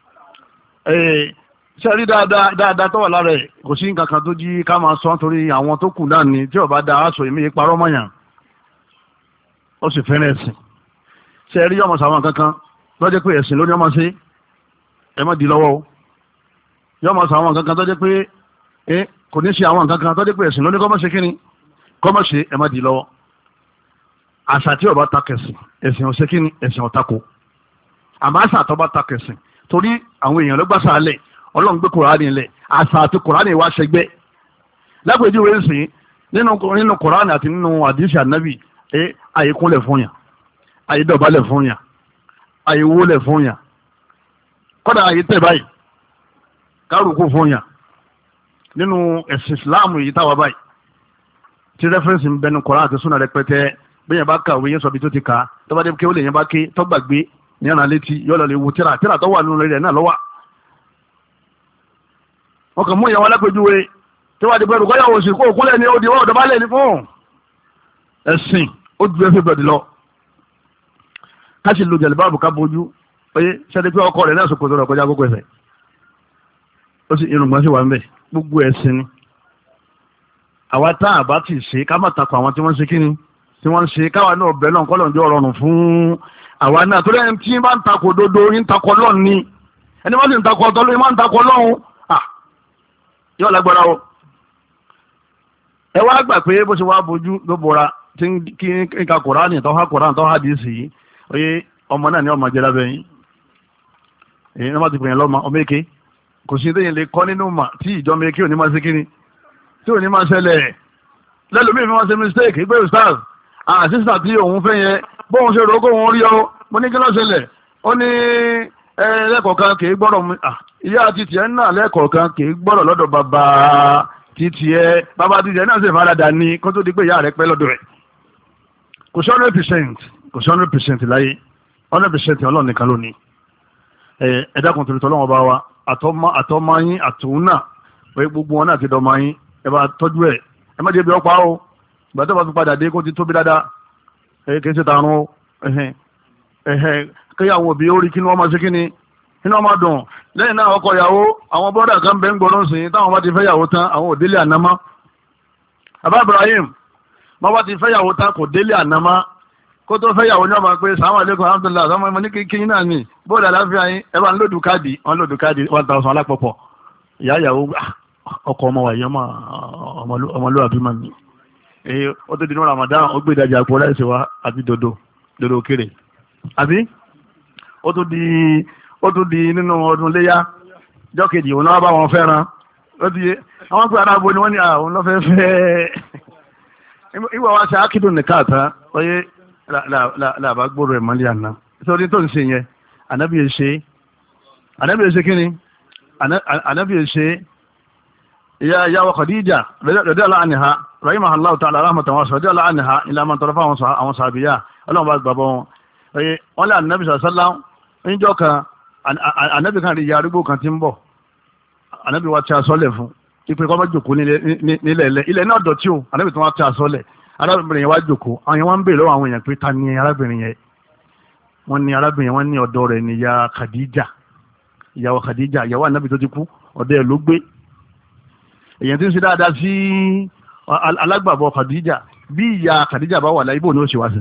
ṣe rí dáadáa dáadáa tó wà lára ẹ̀ kò sí nǹkan kan tó jí ká máa sọ nítorí àwọn tó kù náà ni tí ọba da aṣọ èmi parọ́ mọ̀yàn ó sì fẹ́ràn ẹ̀sìn ṣe rí ọmọ sàwọn kankan lọ́jọ́ pé ẹ̀sìn ló ní ọmọ sí ẹ má di lọ́wọ́ o yọmọ sàwọn kankan tó jẹ́ pé ẹ kò ní ṣe àwọn kankan tó jẹ́ pé ẹ̀sìn ló ní kọ́mọ̀ ṣe kíni kọ́mọ̀ ṣe ẹ má di lọ́wọ́ àṣà tí ọba ta kẹsìn ẹ̀sìn ọ̀ṣẹ́ kíni ẹ̀sìn ọ̀tako àmọ́ àṣà tó bá ta kẹsìn torí àwọn èèyàn ló gbàṣà lẹ̀ ọlọ́run gbé kùránì lẹ̀ àṣà àti kùránì wá ṣẹgbẹ́ lápèjúwe ń sìn nínú kùránì àti nínú àdìsí ànábì ẹ àyíkúnlẹ̀ fún yàn àyídọ̀bálẹ̀ fún yàn àyíwólẹ̀ fún yàn kọ́dà àyítẹ̀ báyìí kárùkù fún yàn nínú ẹ̀sìn ìsìláàmù yìí táwa báyìí tí rẹ́fẹ́rẹ́nsì ń bẹnu kùránì àti súnà rẹpẹtẹ bí yẹn bá kàwé yẹn sọ bí tó ti kà tó bá dé ké ó lè yẹn bá ké tó gbàgbé ní ọ̀nà létí yọ lọ lè wo tíra tíra tó wà nínú rẹ̀ náà lọ́wọ́ wọn kàn mú ìyàwó alápèjúwe tí wàá di pẹ̀lú kọ́yàwó sí kó òkúnlẹ̀ ní odi ọ̀dọ̀ bá lẹ̀ ní fún ẹ̀sìn ó ju ẹ̀fẹ̀ bẹ̀rẹ̀ lọ ká sì lo jẹ̀lẹ̀báàbù ká bójú oyé sẹ́ni pé ọkọ rẹ̀ náà sọ kòtò rẹ̀ kọjá gbogbo ẹ̀sẹ̀ ó sì irùngbọ̀n sí wà ń bẹ̀ gbogbo ẹ̀sìn ni àwa tá a bá ti ṣe ká má takò àwọn tí wọ́n ṣe kíni tí wọ́n ṣe káwa náà bẹ̀ lọ́n kọ́ lọ́njọ́ rọrùn fún àwa náà torí ẹni tí bá ń takò dodo ń takò lọ́ọ̀ ni ẹni wọ́n sì ń takò ọ̀tọ̀ lóyún máa ń takò lọ́hùn yóò lágbára o ẹ wá gbà pé bó ṣe wá bójú ló bora tí ń ka kùránì tó ha kùránì tó ha dì í sí oye ọmọ náà ni ọmọ jẹ lábẹ́ yín èyí ní wọ́n ti pè yẹn lọ́mọ ọmọ èké kò sí déyìn lè kọ́ nínú mà tí ìjọ mi èké ò ní máa ṣe kíni tí ò ní máa ṣẹlẹ̀ lẹ́lòmíì fi máa ṣe mistake ìgbé stars àṣìṣà tí òun fẹ́ yẹn bóun ṣe rògbò òun rí ọ mo ní kí ló ṣẹlẹ̀ ó ní lẹ́kọ̀ọ̀kan kì í gbọ́dọ̀ ìyá títì ẹ̀ náà lẹ́kọ̀ọ̀kan kì í gbọ́dọ̀ lọ́dọ̀ bàbá títì ẹ̀ bàbá títì ẹ̀ náà sì farada ní kó tó di pé ìyá rẹ̀ pẹ́ lọ́dọ̀ rẹ̀ kò sí hundred percent kò sí hundred percent láyé hundred percent ọlọ́run nìkan lónìí ẹ dákun torí tọ́lọ́wọ́n bá wa àtọ́mọ́ yín àtòun náà pé gbogbo wọn náà ti dọ̀ mọ́ yín ẹ bá tọ́jú ẹ̀ ẹ má jẹ́ bí ọ̀pá o ìgbà tó bá fi padà dé kó ti tóbi dáadáa kì í ṣe tààrùn o kéyàwó òbí ó rí kí ni wọ́n máa ṣe kí ni kí ni wọ́n máa dùn lẹ́yìn náà ọkọ ìyàwó àwọn bọ́dà kan bẹ́ẹ̀ ń gbọ́dọ̀ sí táwọn bá ti fẹ́ yàwó tán àwọn ò délé ànámá Baba Ibrahim wọ́n bá ti fẹ́ yàwó tán kò délé ànámá kó tó fẹ́ yàwó ní ọmọ pé sàmú aleykum alhamdulilah sàmú ẹmọ ní kíkí náà ni bóòdà láfíà yín ẹ bá ń lòdù káàdì wọn lòdù káàdì one thousand alápọ̀pọ̀ ìyá ìyàwó ọkọ ọmọ wàyí ọmọ ọmọlúwàbí mà ní èyí ó tó di ní Ramadan ó gbé ìdájà àpò láìsí wa àti dodo dodo kéré àbí ó tó di ó tó di nínú ọdún léyà jọ́kejì òun náà bá wọn fẹ́ràn ó ti yé àwọn pé aráàbò ni wọ́n ní àwọn lọ́fẹ́ fẹ́ ìwà wa ṣe ákídùn nìkan àtàn oyè làbá gbòòrò ẹ̀ mọ́lẹ́ àná sọ́dún tó ń ṣe yẹn ànábì ẹ̀ ṣe ànábì ẹ̀ ṣe kí ni ànábì ẹ̀ ṣe ìyá ìyàwó Khadija radiyallahu anha rahimahullahu ta'ala rahmatan wasi'a radiyallahu anha ilà máa tọrọ fún àwọn sàbíyà ọlọ́run bá gbàgbọ́ wọn wọ́n lé ànábì sàlám níjọ́ kan ànábì kan rí ìyá arúgbó kan tí ń bọ̀ ànábì wa ti aṣọ́lẹ̀ fún ipe kọ́ bá jòkó nílẹ̀ ilẹ̀ ilẹ̀ náà dọ̀tí o ànábì tí wọ́n ti aṣọ́lẹ̀ arábìnrin yẹn wá jòkó àwọn yẹn wá ń bèèrè lọ́wọ́ àwọn èèyàn pé ta ni arábìnrin yẹn wọ́n ní arábìnrin yẹn wọ́n ní ọ̀dọ̀ rẹ̀ ní ìyá Khadija ìyàwó Khadija ìyàwó ànábì tó ti kú ọ̀dọ̀ ẹ̀ ló gbé èèyàn tí ń ṣe dáadáa sí alágbàbọ̀ Khadija bí ìyá Khadija bá wà láyé bò ní ó ṣe wá sí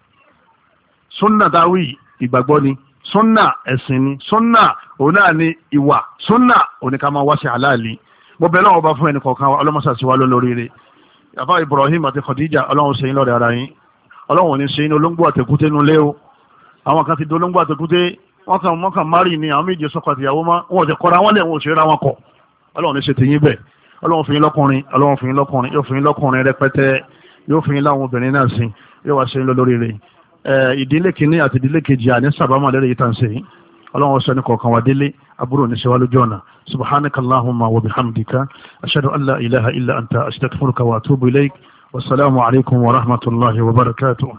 sunna táwí ìgbàgbọ́ ni sunna ẹ̀sìn ni sunna òun náà ni ìwà sunna òun ni ká máa wá sí aláàlì mo bẹ̀ lọ́wọ́ bá fún ẹnì kọ̀ọ̀kan ọlọ́mọṣà sí wa lórí rẹ̀ àfá Ibrahim àti Khadija ọlọ́run ṣe yín lọ́rẹ̀ ara yín ọlọ́run ní ṣe yín olóńgbò àtẹ̀kúté nulẹ̀ o àwọn kan ti di olóńgbò àtẹ̀kúté wọ́n kàn wọ́n kàn márì ní àwọn méje sọ́kọ̀ àtìyàwó mọ́ wọn ò ti kọ́ra wọn lẹ̀ wọn ò ṣe ra wọn kọ̀ ọlọ́run ní ṣe ti yín bẹ̀ ọlọ́run fi yín lọ́kùnrin ọlọ́run fi yín lọ́kùnrin yóò fi yín lọ́kùnrin rẹpẹtẹ yóò fi yín láwọn obìnrin náà sí yóò wá ṣe yín lórí rẹ̀ ìdílé kìíní àti ìdílé kejì àní sábàámọ̀ lẹ́rẹ̀ yìí tàn sí ọlọ́run sọ ní kọ̀ọ̀kan wà délé aburú ní ṣe wá lójú ọ̀nà subhanaka allahumma wa bihamdika ashhadu an la ilaha illa anta astaghfiruka wa atubu ilayk والسلام عليكم ورحمة الله وبركاته.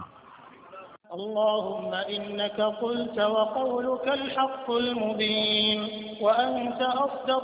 اللهم إنك قلت وقولك الحق المبين وأنت أصدق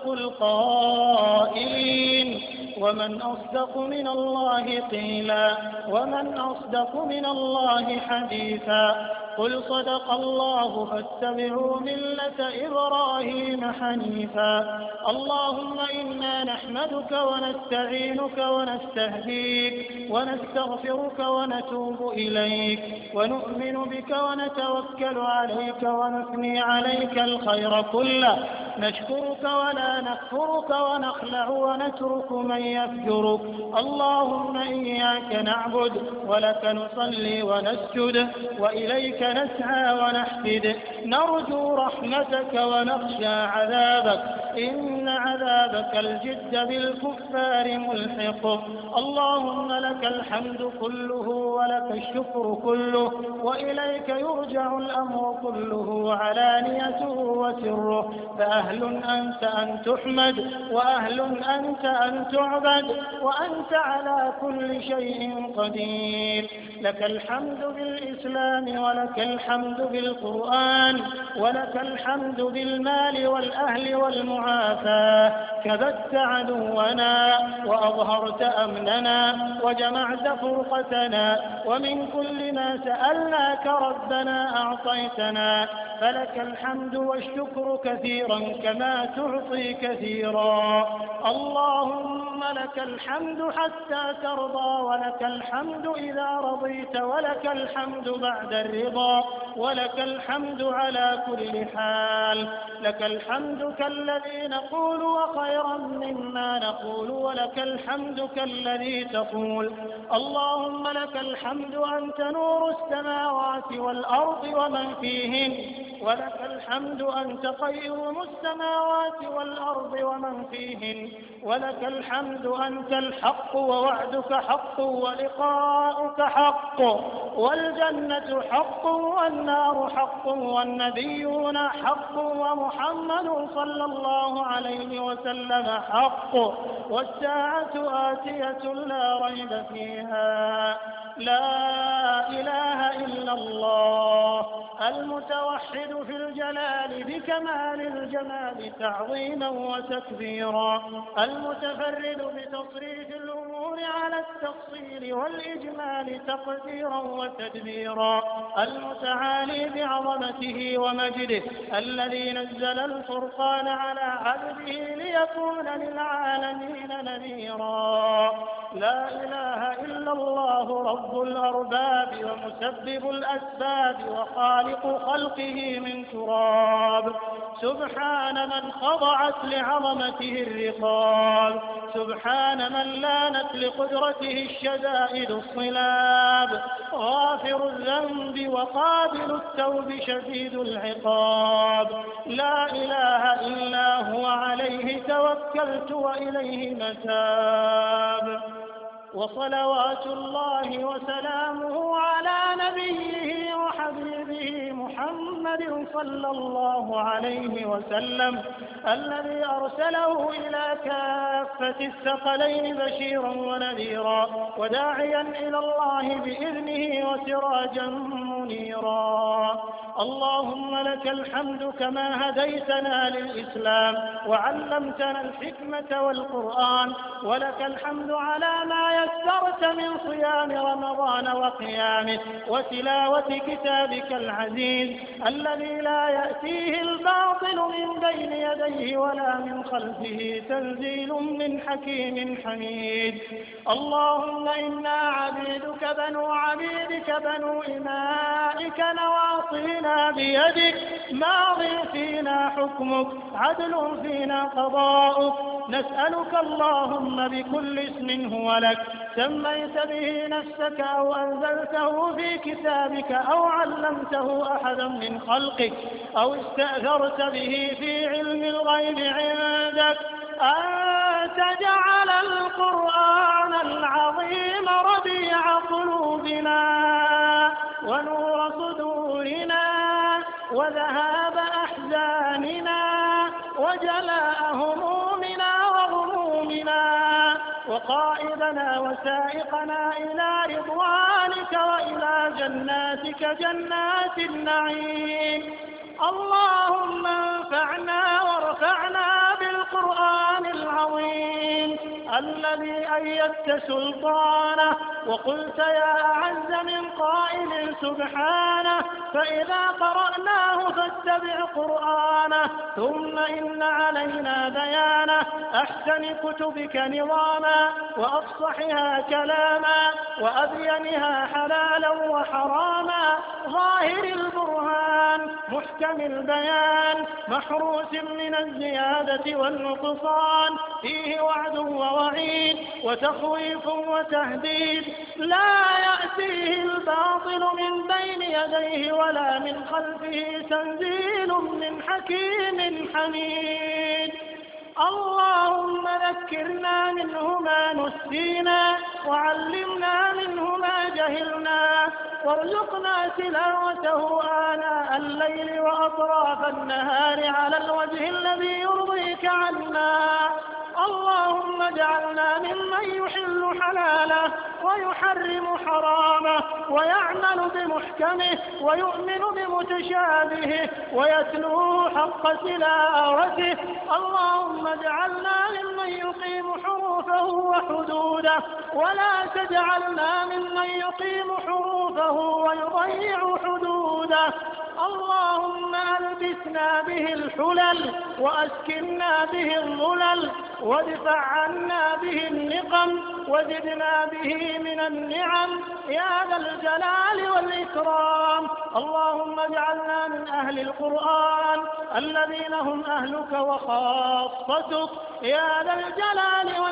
القائلين ومن أصدق من الله قيلا ومن أصدق من الله حديثا قل صدق الله فاتبعوا ملة إبراهيم حنيفا اللهم إنا نحمدك ونستعينك ونستهديك ونستغفرك ونتوب إليك ونؤمن بك ونتوكل عليك ونثني عليك الخير كله نشكرك ولا نكفرك ونخلع ونترك من يفجرك اللهم إياك نعبد ولك نصلي ونسجد وإليك نسعى ونحفد نرجو رحمتك ونخشى عذابك إن عذابك الجد بالكفار ملحق اللهم لك الحمد كله ولك الشكر كله وإليك يرجع الأمر كله علانيته وسره فأهل أنت أن تحمد وأهل أنت أن تعبد وأنت على كل شيء قدير لك الحمد بالإسلام ولك الحمد بالقرآن ولك الحمد بالمال والأهل والمعافاة كبت عدونا وأظهرت أمننا وجمعت فرقتنا ومن كل ما سألناك ربنا أعطيتنا فلك الحمد والشكر كثيرا كما تعطي كثيرا اللهم لك الحمد حتى ترضى ولك الحمد إذا رضيت ولك الحمد بعد الرضا ولك الحمد على كل حال لك الحمد كالذي نقول وخيرا مما ونقول ولك الحمد كالذي تقول. اللهم لك الحمد أنت نور السماوات والأرض ومن فيهن، ولك الحمد أنت قيوم السماوات والأرض ومن فيهن، ولك الحمد أنت الحق ووعدك حق ولقاؤك حق، والجنة حق والنار حق والنبيون حق ومحمد صلى الله عليه وسلم حق، والساعة آتية لا ريب فيها. لا إله إلا الله المتوحد في الجلال بكمال الجمال تعظيما وتكبيرا، المتفرد بتصريف الأمور على التفصيل والإجمال تقديرا وتدبيرا، المتعالي بعظمته ومجده، الذي نزل الفرقان على عبده ليكون للعالمين نذيرا. لا إله إلا الله رب الأرباب ومسبب الأسباب وخالق خلقه من تراب، سبحان من خضعت لعظمته الرقاب، سبحان من لانت لقدرته الشدائد الصلاب، غافر الذنب وقابل التوب شديد العقاب. لا إله إلا هو عليه توكلت وإليه متاب. وصلوات الله وسلامه على نبيه وحبيبه محمد صلى الله عليه وسلم، الذي أرسله إلى كافة الثقلين بشيرا ونذيرا وداعيا إلى الله بإذنه وسراجا منيرا. اللهم لك الحمد كما هديتنا للإسلام وعلمتنا الحكمة والقرآن، ولك الحمد على ما يسرت من صيام رمضان وقيامه وتلاوة كتابك العزيز الذي لا يأتيه الباطل من بين يديه ولا من خلفه، تنزيل من حكيم حميد. اللهم إنا عبيدك بنو عبيدك بنو إمائك نواصينا بيدك، ماض فينا حكمك، عدل فينا قضاؤك. نسألك اللهم بكل اسم هو لك سميت به نفسك أو أنزلته في كتابك أو علمته أحدا من خلقك أو استأثرت به في علم الغيب عندك، أن تجعل القرآن العظيم ربيع قلوبنا ونور صدورنا وذهاب أحزاننا وجلاء همومنا وغمومنا، وقائدنا وسائقنا إلى رضوانك وإلى جناتك جنات النعيم. اللهم انفعنا وارفعنا بالقرآن العظيم الذي أيدت سلطانه، وقلت يا أعز من قائل سبحانه فإذا قرأناه فاتبع قرآنه، ثم إن علينا بيانه، أحسن كتبك نظاما وأفصحها كلاما وأبينها حلالا وحراما، ظاهر البرهان محكم البيان محروس من الزيادة والنقصان، فيه وعد ووعيد وتخويف وتهديد، لا يأتيه الباطل من بين يديه ولا من خلفه، تنزيل من حكيم حميد. اللهم ذكرنا منه ما نسينا وعلمنا منه ما جهلنا، وارزقنا تلاوته آناء الليل وأطراف النهار على الوجه الذي يرضيك عنا. اللهم اجعلنا ممن يحل حلاله ويحرم حرامه ويعمل بمحكمه ويؤمن بمتشابهه ويتلو حق تلاوته. اللهم اجعلنا ممن يقيم حروفه وحدوده، ولا تجعلنا ممن يقيم حروفه ويضيع حدوده. اللهم ألبسنا به الحلل وأسكننا به الظلل وادفع عنا به النقم وزدنا به من النعم يا ذا الجلال والإكرام. اللهم اجعلنا من أهل القرآن الذين هم أهلك وخاصتك يا ذا الجلال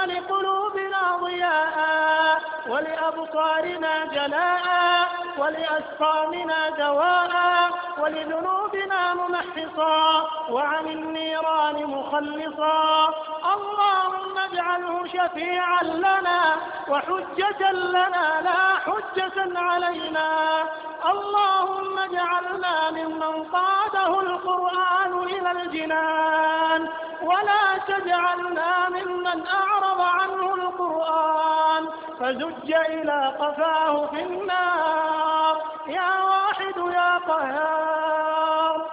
لقلوبنا ضياء ولأبصارنا جلاء ولأسقامنا دواء ولذنوبنا ممحصا وعن النيران مخلصا. اللهم اجعله شفيعا لنا وحجة لنا لا حجة علينا. اللهم اجعلنا ممن قاده القرآن إلى الجنان ولا تجعلنا ممن أعرض عنه القرآن فزج إلى قفاه في النار يا واحد يا قهار.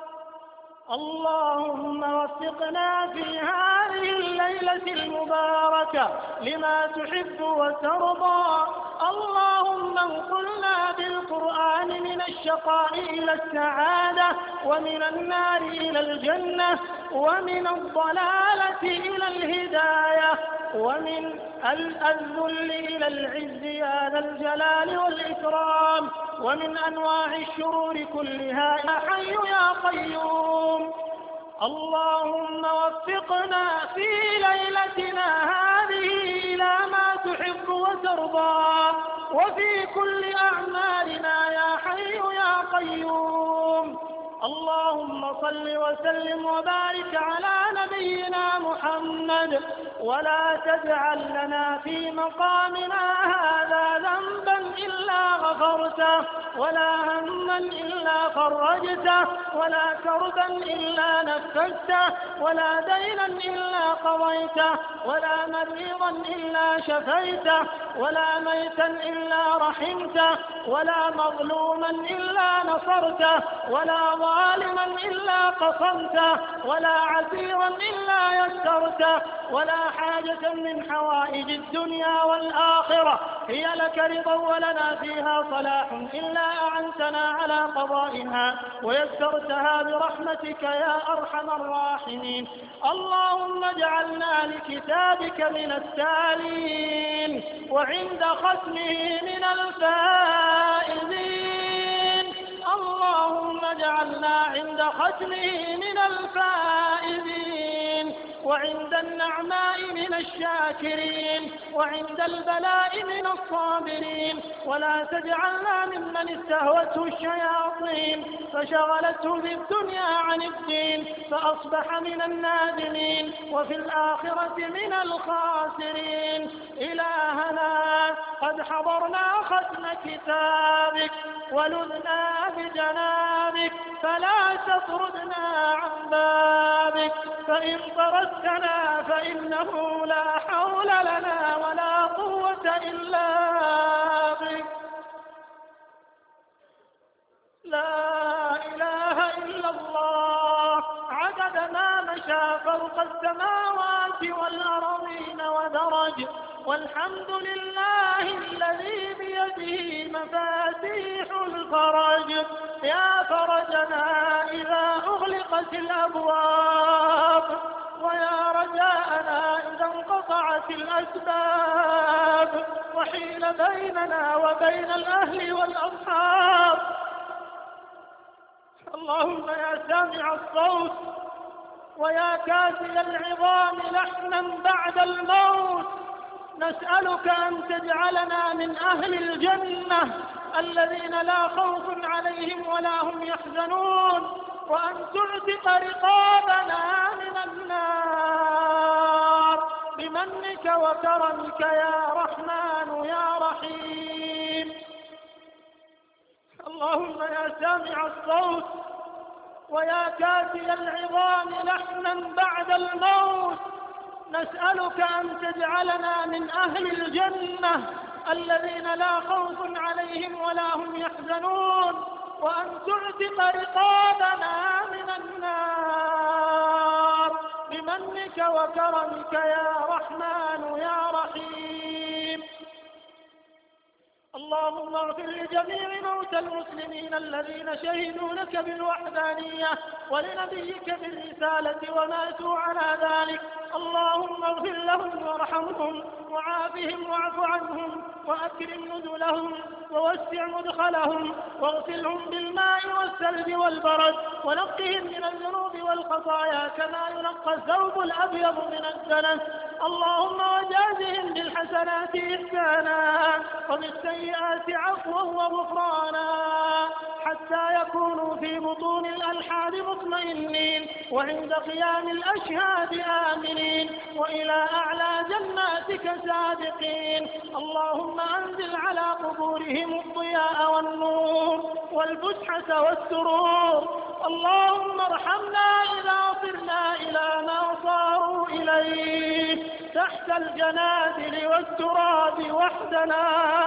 اللهم وفقنا في هذه الليلة المباركة لما تحب وترضى. اللهم انقلنا بالقرآن من الشقاء إلى السعادة ومن النار إلى الجنة ومن الضلالة إلى الهداية ومن الذل إلى العز يا ذا الجلال والإكرام ومن أنواع الشرور كلها يا حي يا قيوم. اللهم وفقنا في ليلتنا هذه إلى ما تحب وترضى وفي كل أعمالنا يا حي يا قيوم. اللهم صل وسلم وبارك على نبينا محمد ولا تجعل لنا في مقامنا هذا ذنبا إلا غفرته ولا هما إلا فرجته ولا كربا إلا نفسته ولا دينا إلا قضيته ولا مريضا إلا شفيته ولا ميتا إلا رحمته ولا مظلوما إلا نصرته ولا ظالما إلا قصمته ولا عسيرا إلا يسرته ولا حاجة من حوائج الدنيا والآخرة هي لك رضا ولنا فيها صلاح إلا أعنتنا على قضائها ويسرتها برحمتك يا أرحم الراحمين. اللهم اجعلنا لكتابك من التالين وعند ختمه من الفائزين. اللهم اجعلنا عند ختمه من الفائزين وعند النعماء من الشاكرين وعند البلاء من الصابرين ولا تجعلنا ممن استهوته الشياطين فشغلته بالدنيا عن الدين فأصبح من النادمين وفي الآخرة من الخاسرين. إلهنا قد حضرنا ختم كتابك ولذنا بجنابك فلا تطردنا عن بابك فإن طردتنا فإنه لا حول لنا ولا قوة إلا بك. لا إله إلا الله عدد ما مشى فوق السماوات والأرضين ودرج والحمد لله الذي بيده مفاتيح الفرج. يا فرجنا إذا أغلقت الأبواب ويا رجاءنا إذا انقطعت الأسباب وحيل بيننا وبين الأهل والأصحاب. اللهم يا سامع الصوت ويا كاسي العظام لحنا بعد الموت نسألك أن تجعلنا من أهل الجنة الذين لا خوف عليهم ولا هم يحزنون وأن تعتق رقابنا من النار بمنك وكرمك يا رحمن يا رحيم. اللهم يا سامع الصوت ويا كاسي العظام لحنا بعد الموت نسألك أن تجعلنا من أهل الجنة الذين لا خوف عليهم ولا هم يحزنون وأن تعتق رقابنا من النار بمنك وكرمك يا رحمن يا رحيم. اللهم اغفر لجميع موتى المسلمين الذين شهدوا لك بالوحدانية ولنبيك بالرسالة وماتوا على ذلك. اللهم اغفر لهم وارحمهم وعافهم واعف عنهم وأكرم نزلهم ووسع مدخلهم واغسلهم بالماء والثلج والبرد ونقهم من الذنوب والخطايا كما ينقى الثوب الأبيض من الدنس. اللهم وجازهم بالحسنات إحسانا وبالسيئات عفوا وغفرانا حتى يكونوا في بطون الألحاد مطمئنين وعند قيام الأشهاد آمنين وإلى أعلى جناتك سابقين. اللهم أنزل على قبورهم الضياء والنور والفسحة والسرور. اللهم ارحمنا إذا صرنا إلى ما صاروا إليه تحت الجنادل والتراب وحدنا.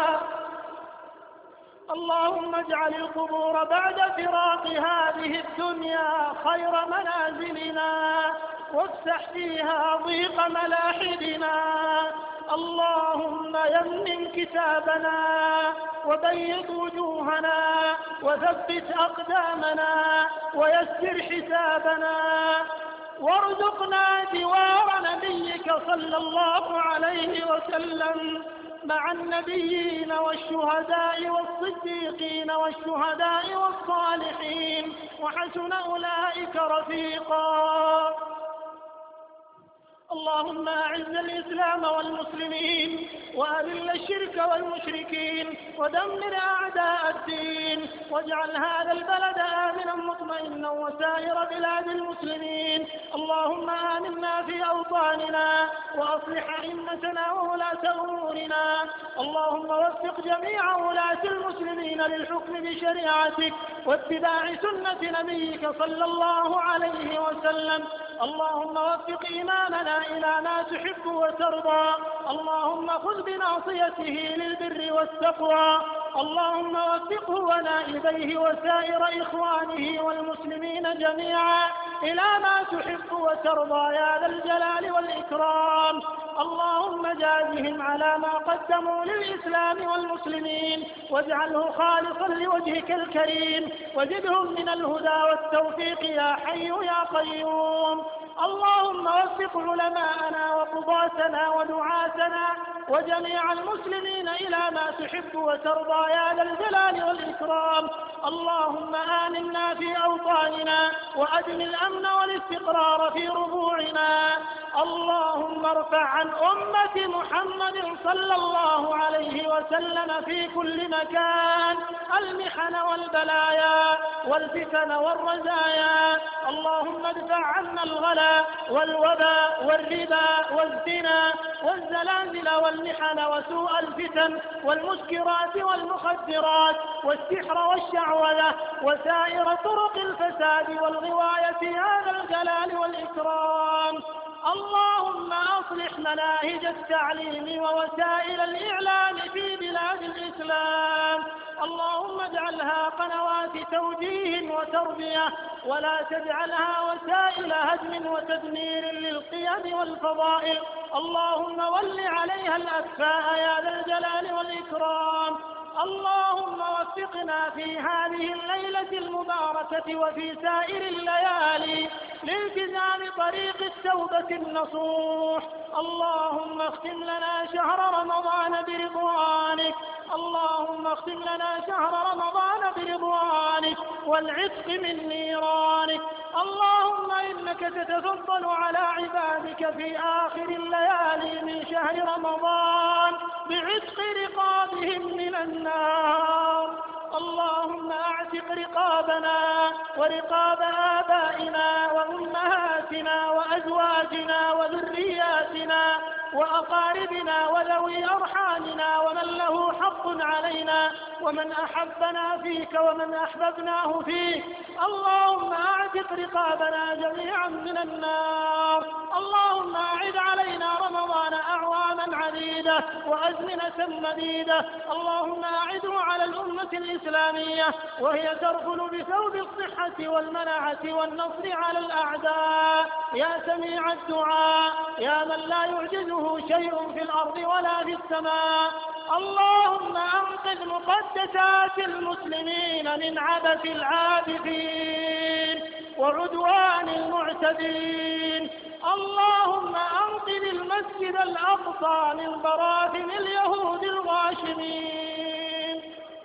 اللهم اجعل القبور بعد فراق هذه الدنيا خير منازلنا وافتح فيها ضيق ملاحدنا. اللهم يمن كتابنا وبيض وجوهنا وثبت أقدامنا ويسر حسابنا وارزقنا جوار نبيك صلى الله عليه وسلم مع النبيين والشهداء والصديقين والشهداء والصالحين وحسن أولئك رفيقا. اللهم أعز الإسلام والمسلمين وأذل الشرك والمشركين ودمر أعداء الدين واجعل هذا البلد آمنا مطمئنا وسائر بلاد المسلمين. اللهم آمنا في أوطاننا وأصلح أئمتنا وولاة أمورنا. اللهم وفق جميع ولاة المسلمين للحكم بشريعتك واتباع سنة نبيك صلى الله عليه وسلم. اللهم وفق إمامنا إلى ما تحب وترضى. اللهم خذ بناصيته للبر والتقوى. اللهم وفقه ونائبيه وسائر إخوانه والمسلمين جميعا إلى ما تحب وترضى يا ذا الجلال والإكرام. اللهم جازهم على ما قدموا للإسلام والمسلمين واجعله خالصا لوجهك الكريم وزدهم من الهدى والتوفيق يا حي يا قيوم. اللهم وفق علماءنا وقضاتنا ودعاتنا وجميع المسلمين إلى ما تحب وترضى يا ذا الجلال والإكرام. اللهم آمنا في أوطاننا وأدم الأمن والاستقرار في ربوعنا. اللهم ارفع عن أمة محمد صلى الله عليه وسلم في كل مكان المحن والبلايا والفتن والرزايا. اللهم ادفع عنا الغلا والوباء والربا والزنا والزلازل والمحن وسوء الفتن والمسكرات والمخدرات والسحر والشعوذة وسائر طرق الفساد والغواية يا ذا الجلال والإكرام. اللهم أصلح مناهج التعليم ووسائل الإعلام في بلاد الإسلام. اللهم اجعلها قنوات توجيه وتربية ولا تجعلها وسائل هدم وتدمير للقيم والفضائل. اللهم ول عليها الأكفاء يا ذا الجلال والإكرام. اللهم وفقنا في هذه الليلة المباركة وفي سائر الليالي لالتزام طريق التوبة النصوح. اللهم اختم لنا شهر رمضان برضوانك. اللهم اختم لنا شهر رمضان برضوانك والعتق من نيرانك. اللهم إنك تتفضل على عبادك في آخر الليالي من شهر رمضان بعتق رقابهم من النار. اللهم اعتق رقابنا ورقاب آبائنا وأمهاتنا وأزواجنا وذرياتنا وأقاربنا وذوي أرحامنا ومن له حق علينا ومن أحبنا فيك ومن أحببناه فيك. اللهم أعتق رقابنا جميعا من النار. اللهم أعد علينا رمضان أعواما عديدة وأزمنة مديدة. اللهم أعده على الأمة الإسلامية وهي ترفل بثوب الصحة والمنعة والنصر على الأعداء يا سميع الدعاء يا من لا يعجزه شيء في الأرض ولا في السماء. اللهم أنقذ مقدسات المسلمين من عبث العابثين وعدوان المعتدين. اللهم أنقذ المسجد المسجد الأقصى من براثن اليهود الغاشمين.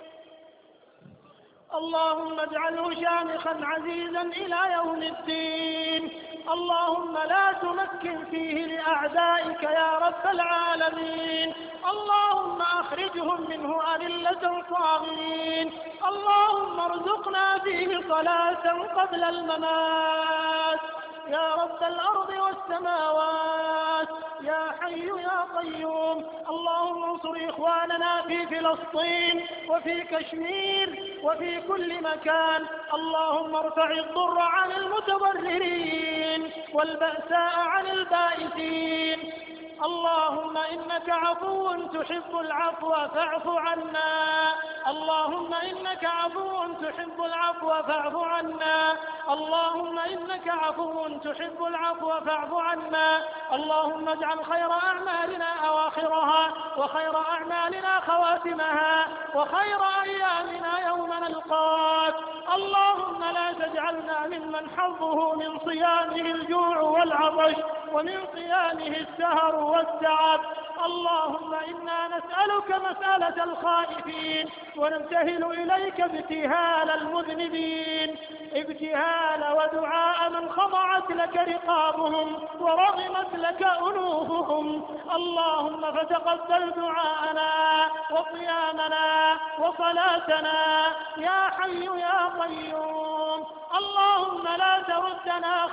اللهم اجعله شامخا عزيزا إلى يوم الدين. اللهم لا تمكن فيه لأعدائك يا رب العالمين. اللهم أخرجهم منه أذلة صاغرين. اللهم ارزقنا فيه صلاة قبل الممات يا رب الأرض والسماوات يا حي يا قيوم. اللهم انصر إخواننا في فلسطين وفي كشمير وفي كل مكان. اللهم ارفع الضر عن المتضررين والبأساء عن البائسين. اللهم إنك عفو تحب العفو فاعف عنا. اللهم إنك عفو تحب العفو فاعف عنا. اللهم إنك عفو تحب العفو فاعف عنا. اللهم اجعل خير أعمالنا أواخرها وخير أعمالنا خواتمها وخير أيامنا يوم نلقاك. اللهم لا تجعلنا ممن حظه من صيامه الجوع والعطش ومن قيامه السهر والتعب. اللهم إنا نسألك مسألة الخائفين ونبتهل إليك ابتهال المذنبين، ابتهال ودعاء من خضعت لك رقابهم ورغمت لك أنوفهم. اللهم فتقبل دعاءنا وصيامنا وصلاتنا يا حي يا قيوم. اللهم لا تردنا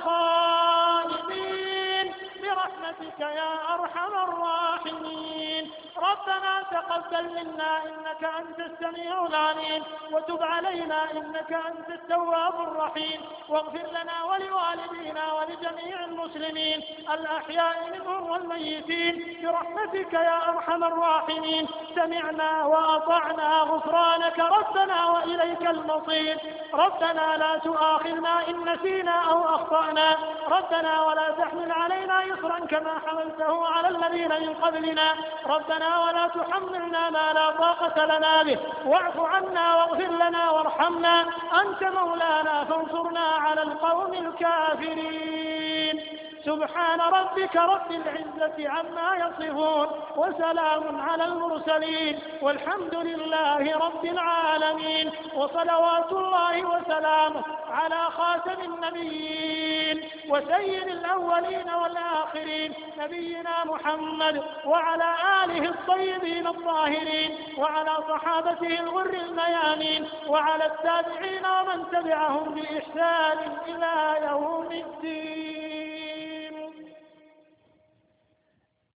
خائبين برحمتك يا أرحم الراحمين. ربنا تقبل منا إنك أنت السميع العليم وتب علينا إنك أنت التواب الرحيم. واغفر لنا ولوالدينا ولجميع المسلمين الأحياء منهم والميتين برحمتك يا أرحم الراحمين. سمعنا وأطعنا غفرانك ربنا وإليك المصير. ربنا لا تؤاخذنا إن نسينا أو أخطأنا. ربنا ولا تحمل علينا يصرا كما حملته على الذين من قبلنا. ربنا ولا تحملنا ما لا طاقة لنا به. واعف عنا واغفر لنا وارحمنا أنت مولانا فانصرنا على القوم الكافرين. سبحان ربك رب العزة عما يصفون وسلام على المرسلين والحمد لله رب العالمين. وصلوات الله وسلامه على خاتم النبيين وسيد الأولين والآخرين نبينا محمد وعلى آله الطيبين الطاهرين وعلى صحابته الغر الميامين وعلى التابعين ومن تبعهم بإحسان إلى يوم الدين.